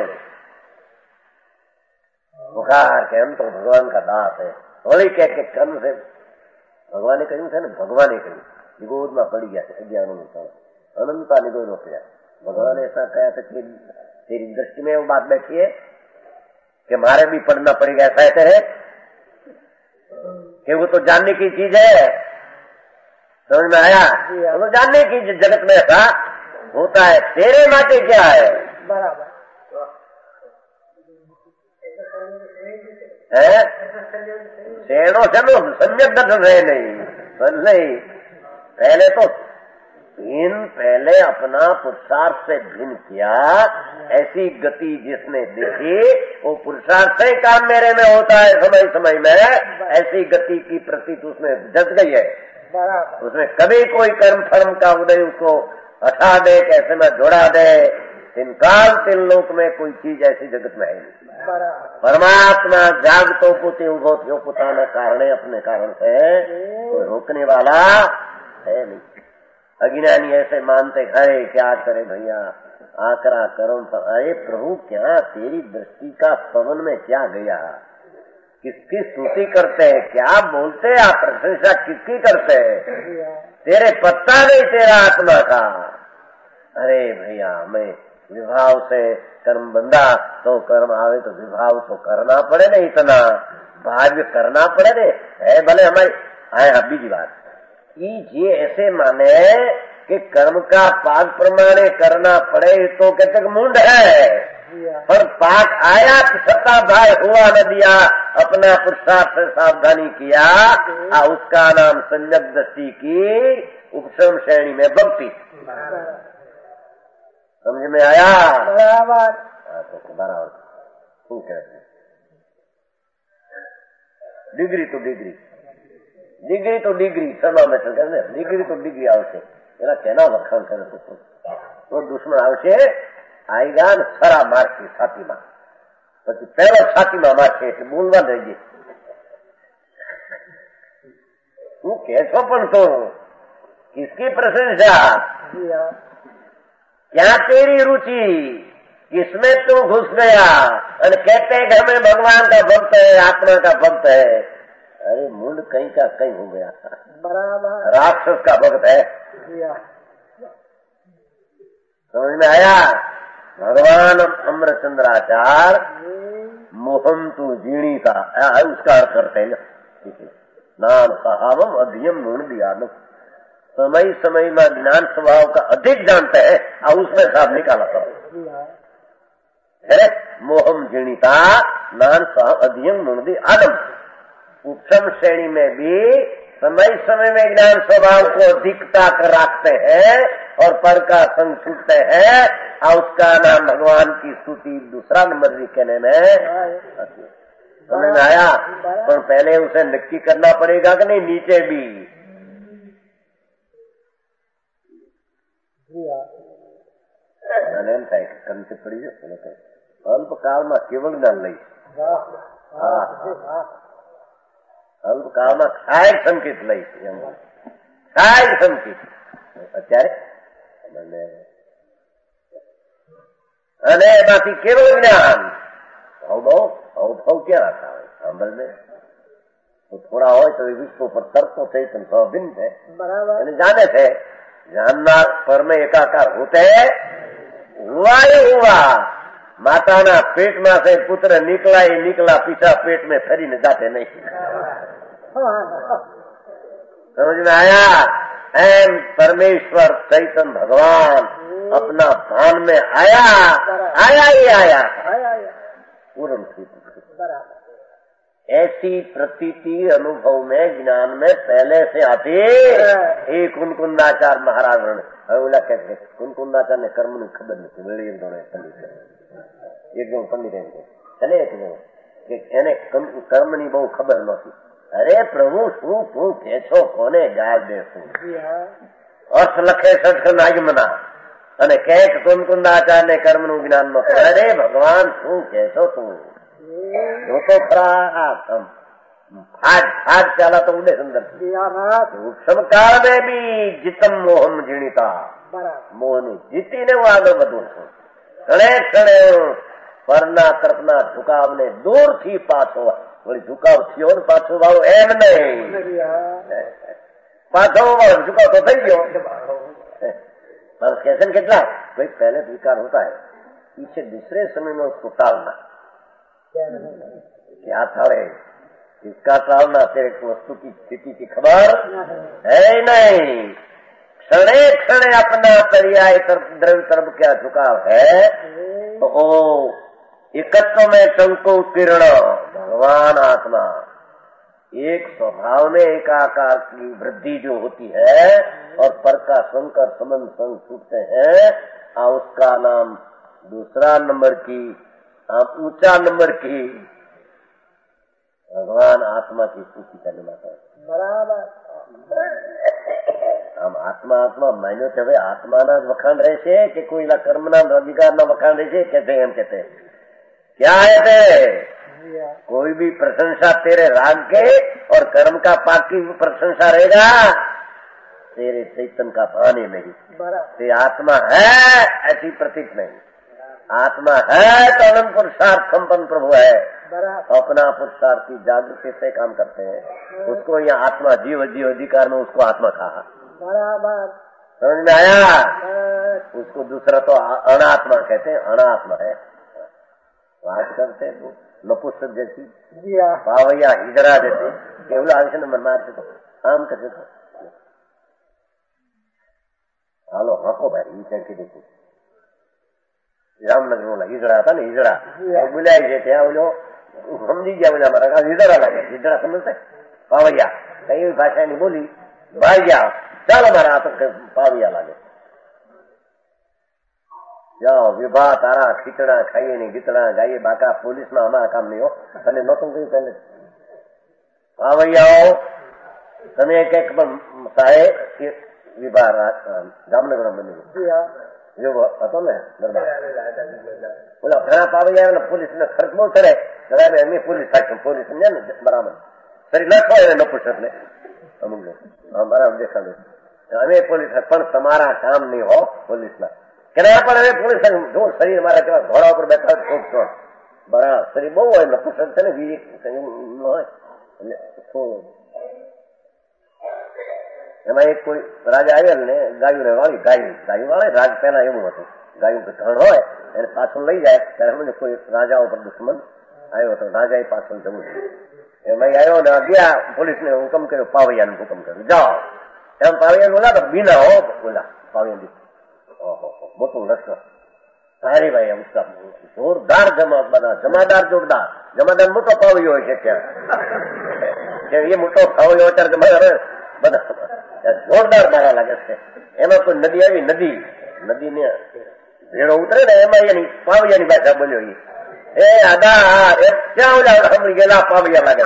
बुखार के हम तो भगवान का दास है, थोड़ी कह के कर्म से भगवान ने कहूं थे ना, भगवान ने कहूं निगोद में पड़ी गया अज्ञान अनंता निगोद हो गया। भगवान ऐसा कहा था कि तेरी दृष्टि में वो बात बैठी है कि हमारे भी पढ़ना पड़ेगा, ऐसा ऐसे है कि वो तो जानने की चीज है। समझ में आया? वो तो जानने की जगत में ऐसा होता है। तेरे माटे क्या है? बराबर है शेणो शनो सम्यक दर्शन है नहीं नहीं। पहले तो भिन्न पहले अपना पुरुषार्थ से भिन्न किया, ऐसी गति जिसने देखी वो पुरुषार्थ से काम मेरे में होता है समय समय में, ऐसी गति की प्रतीत उसमें जग गई है। उसमें कभी कोई कर्म फर्म का उदय उसको हटा दे, कैसे में जोड़ा दे, तीन काल तीन लोक में कोई चीज ऐसी जगत में है नहीं। परमात्मा जागतो पुति उभो थियो पुताना कारण अपने कारण से कोई रोकने वाला है नहीं। अज्ञानी ऐसे मानते खरे क्या करे भैया, आकरा कर्म। अरे प्रभु क्या तेरी दृष्टि का पवन में क्या गया, किसकी स्तुति करते हैं, क्या बोलते हैं आप, प्रशंसा किसकी करते हैं, तेरे पत्ता नहीं तेरा आत्मा का। अरे भैया मैं विभाव से कर्म बंधा तो कर्म आवे तो विभाव तो करना पड़े ना, इतना भाग्य करना पड़े ने है भले हमारी आए। अभी की बात ये ऐसे माने कि कर्म का पाक प्रमाणे करना पड़े तो कहते मुंड है, पर पाक आया सत्ता भाई हुआ न दिया, अपना पुरुषार्थ से सावधानी किया, आ उसका नाम संयक दृष्टि की उपशम श्रेणी में भक्ति। समझ में आया? बराबर बराबर। डिग्री तो डिग्री डिग्री तो डिग्री थर्मामीटर करने डिग्री तो डिग्री આવશે એના કેના વખાણ કરે તો દુશ્મન આવશે આઈગા ને સરા મારશે છાતીમાં, પછી પહેલો છાતીમાં મારશે એટલે બોલવા દઈ દે તું કે છો પણ તો किसकी प्रशंसा, क्या तेरी रुचि, किसमें तू घुस गया और कहते हैं कि हमें भगवान का भक्त है, आत्मा का भक्त है। अरे मुंड कहीं का कहीं हो गया, बराबर राक्षस का भक्त है। समझ में आया? भगवान अमरचंद्राचार्य मोहम तू जीणी था उसका अर्थ करते हैं नाम सहावम अधियम मूण दिया। समय समय में ज्ञान स्वभाव का अधिक जानते हैं और उसमें साफ निकाला था है मोहम जीणिता नान साहब अधियम मुंडी आदम। उपशम श्रेणी में भी समय समय में ज्ञान स्वभाव को अधिकता कर रखते हैं और पर का संग छूटते हैं और उसका नाम भगवान की स्तुति दूसरा नंबर भी कहने में समझ में आया। पर पहले उसे नक्की करना पड़ेगा कि नहीं, नीचे भी करनी पड़ी है। अल्पकाल में केवल ज्ञान नहीं, અલ્પકાળ માં કાયક સંકેત લઈ કાયક સંકેત અત્યારે અને એમાંથી કેવળ જ્ઞાન અવભાવ અવભાવ ક્યાં રાખતા હોય સાંભળ में तो थोड़ा हो तो विश्व पर तर्कों से भिन्न है बराबर जाने थे जानना पर में एकाकार होते हुआ ही हुआ। माताना पेट में से पुत्र निकला ही निकला, पीछा पेट में फरी न जाते नहीं। समझ में आया? एम परमेश्वर चैतन्य भगवान अपना भान में आया आया ही आया पूर्ण ऐसी प्रतीति अनुभव में ज्ञान में पहले से आती। एक कुंकुंदाचार्य महाराज बोला कहते कुंकुंदाचार्य ने कर्म की खबर नहीं मिली एक दोनों पंडित एक दो पंडित चले એને કર્મની બહુ ખબર નહોતી। અરે પ્રભુ શું તું કે છો કોને ગાળ દેશું અર્થ લખે સઠ નાગમના અને કહે કુંકુંદાચાર્યને કર્મનું જ્ઞાન નહોતું। અરે ભગવાન શું કે છો તું જો તો ખરા ફાજ ફાજ ચાલા તો ઉડે સુંદર સમકાળ में भी જીતમ મોહમ જીણીતા મોહની જીતીને હું આગળ વધું છું। ઘણે ક્ષણે પરના તરફના ઝુકાવને દૂરથી પાછો વળી ઝુકાવ થયો ને પાછો વાળો એમ નહીં પાછો વાળો ઝુકાવ તો થઈ ગયો। માણસ કહે છે ને કેટલા ભાઈ પહેલે સ્વીકાર હોતા है पीछे दूसरे समय में उसको टालना। क्या टाले? इसका टालना तेरे को वस्तु की स्थिति की खबर है ही नहीं। क्षणे क्षणे अपना पर्याय द्रव्य तरफ क्या झुकाव है तो ओ एकत्व में शंको किरण भगवान आत्मा एक स्वभाव में एकाकार की वृद्धि जो होती है और पर का शंकर संबंध संग छूटते हैं आ उसका नाम दूसरा नंबर की ऊंचा नंबर की भगवान आत्मा की स्तुति करने माता है। बराबर આમ આત્મા આત્મા માન્યો છે હવે આત્માના જ વખાણ રહેશે કે કોઈના કર્મના અધિકારના વખાણ રહેશે કે એમ કે क्या है थे? कोई भी प्रशंसा तेरे राग के और कर्म का पाक की प्रशंसा रहेगा तेरे चैतन का पानी नहीं। ते आत्मा है ऐसी प्रतीत नहीं। आत्मा है तो अनंत पुरुषार्थ संपन्न प्रभु है। अपना पुरुषार्थ की जागृति से काम करते हैं। उसको यहाँ आत्मा जीव जीव अधिकार में उसको आत्मा कहा। समझ में आया? उसको दूसरा तो अनात्मा कहते हैं। अनात्मा है बात करते हैं नपुंसक जैसी पावैया हिजड़ा जैसी केवल आंख नंबर मारते तो आम करते तो हालो हको भाई ये करके देखो रामनगर वाला हिजड़ा था ना हिजड़ा बुलाई जैसे बोलो समझी गया बोला हमारा हिजड़ा लगे हिजड़ा समझते पावैया कई भाषा नहीं बोली भाई गया चल हमारा तो पावैया लगे जाओ विवाह तारा खीचड़ा खाइए नहीं गीतड़ा गाइए बाका पुलिस में हमारा काम नहीं हो तने नोतों कहीं पहले पावैयाओ तने एक एक साहेब विवाह जामनगर में बनी जो હતો ને દરબાર બોલા ઘણા પાવૈયા ને પુલિસ ને ખર્ચ બહુ કરે ત્યારે અમે પુલિસ સાચું પુલિસ સમજે ને બરાબર ફરી ન ખોય ને નપુસક ને અમુક ને હા બરાબર દેખાડે અમે પુલિસ પણ તમારા કામ નહીં હો પુલિસ ના કેના પણ હવે પુલિસ જો શરીર મારા કેવા ઘોડા ઉપર બેઠા ખૂબ છો બરાબર શરીર બહુ હોય નપુસક છે ને બીજી હોય એમાં એક કોઈ રાજા આવ્યા ને ગાયું ને વાળી ગાયું ગાયું વાળે રાજ પહેલા એવું હતું ગાયું કે ધણ હોય એને પાછળ લઈ જાય ત્યારે મને કોઈ રાજા ઉપર દુશ્મન આવ્યો હતો રાજાએ પાછળ જવું એમાં આવ્યો ને ગયા પોલીસને હુકમ કર્યો પાવૈયાને હુકમ કર્યો જાઓ એમ પાવૈયા બોલા તો બીના હો બોલા પાવૈયા ઓહો મોટું લશ્કર સારી ભાઈ उसका जोरदार जमा बना जमादार जोरदार जमादार मोटो पावैयो હોય છે ત્યાં એ મોટો પાવૈયો અત્યારે જમાદાર બધા જોરદાર મારા લાગે છે એમાં કોઈ નદી આવી નદી નદી ને ભેડો ઉતરે ને એમાં એની પાવૈયાની ભાષા બોલ્યો એ આદા ક્યાં ઓલા સાંભળી ગયેલા પાવૈયા લાગે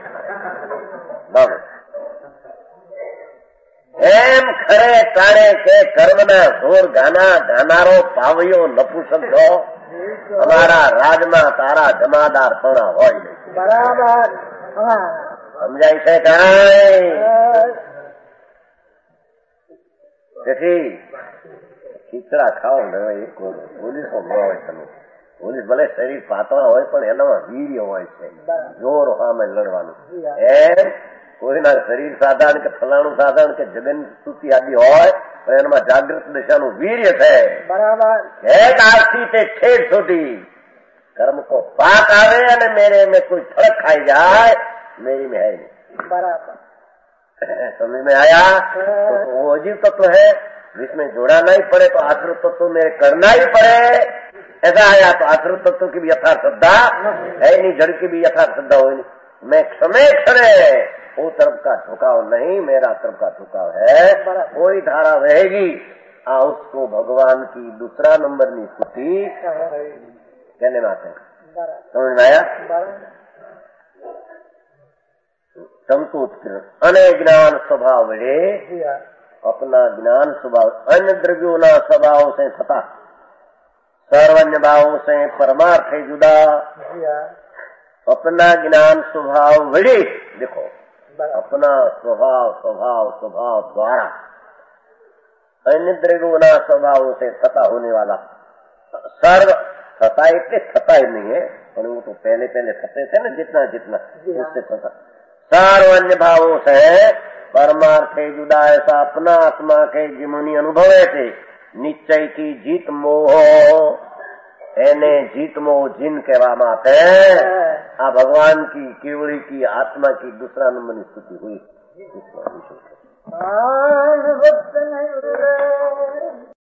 એમ ખરે તાણે કે કર્મના જોર ગાના ગાનારો પાવૈયો નપુસક છો અમારા રાજમાં તારા જમાદાર પણ હોય બરાબર સમજાય છે કાંઈ તેથી ખીચડા ખાઓ ને પોલીસો ન હોય તમે પોલીસ ભલે શરીર પાતળા હોય પણ એનામાં વીર્ય હોય છે જોર સામે લડવાનું એમ કોઈના શરીર સાધારણ કે ફલાણું સાધારણ કે જગન સ્તુતિ આદિ હોય પણ એનામાં જાગૃત દિશાનું વીર્ય છે બરાબર એક આજથી તે છેડ સુધી કર્મ કો પાક આવે અને મેરે में कोई फर्क खाई जाए मेरी में है नहीं बराबर समझ में आया तो वो अजीब तत्व है जिसमें जोड़ना ही पड़े तो आश्रित तत्व में करना ही पड़े ऐसा आया तो आश्रित तत्व की भी यथार्थ श्रद्धा है नहीं जड़ की भी यथार्थ श्रद्धा हो नहीं मैं क्षमे क्षणे वो तरफ का झुकाव नहीं मेरा तरफ का झुकाव है कोई धारा रहेगी आ उसको भगवान की दूसरा नंबर की स्तुति कहने माते समझ में आया संकुच अने ज्ञान स्वभाव वड़े अपना ज्ञान स्वभाव अन्य द्रव्यों ना स्वभाव से थता सर्वन्य भावों से परमार्थ जुदा अपना ज्ञान स्वभाव वड़े देखो अपना स्वभाव स्वभाव स्वभाव द्वारा अन्य द्रव्यों ना स्वभावों से थता होने वाला सर्व थता इतने थता ही नहीं है पर वो तो पहले पहले थते थे ना जितना जितना उससे थता सर्वन्य भावों से परमार्थे जुदा ऐसा अपना आत्मा के जिमुनि अनुभवे थे निश्चय की जीत मोह એને જીતમો જીન કહેવામાં આવે આ ભગવાન की केवड़ी की आत्मा की दूसरा नंबर की स्तुति हुई।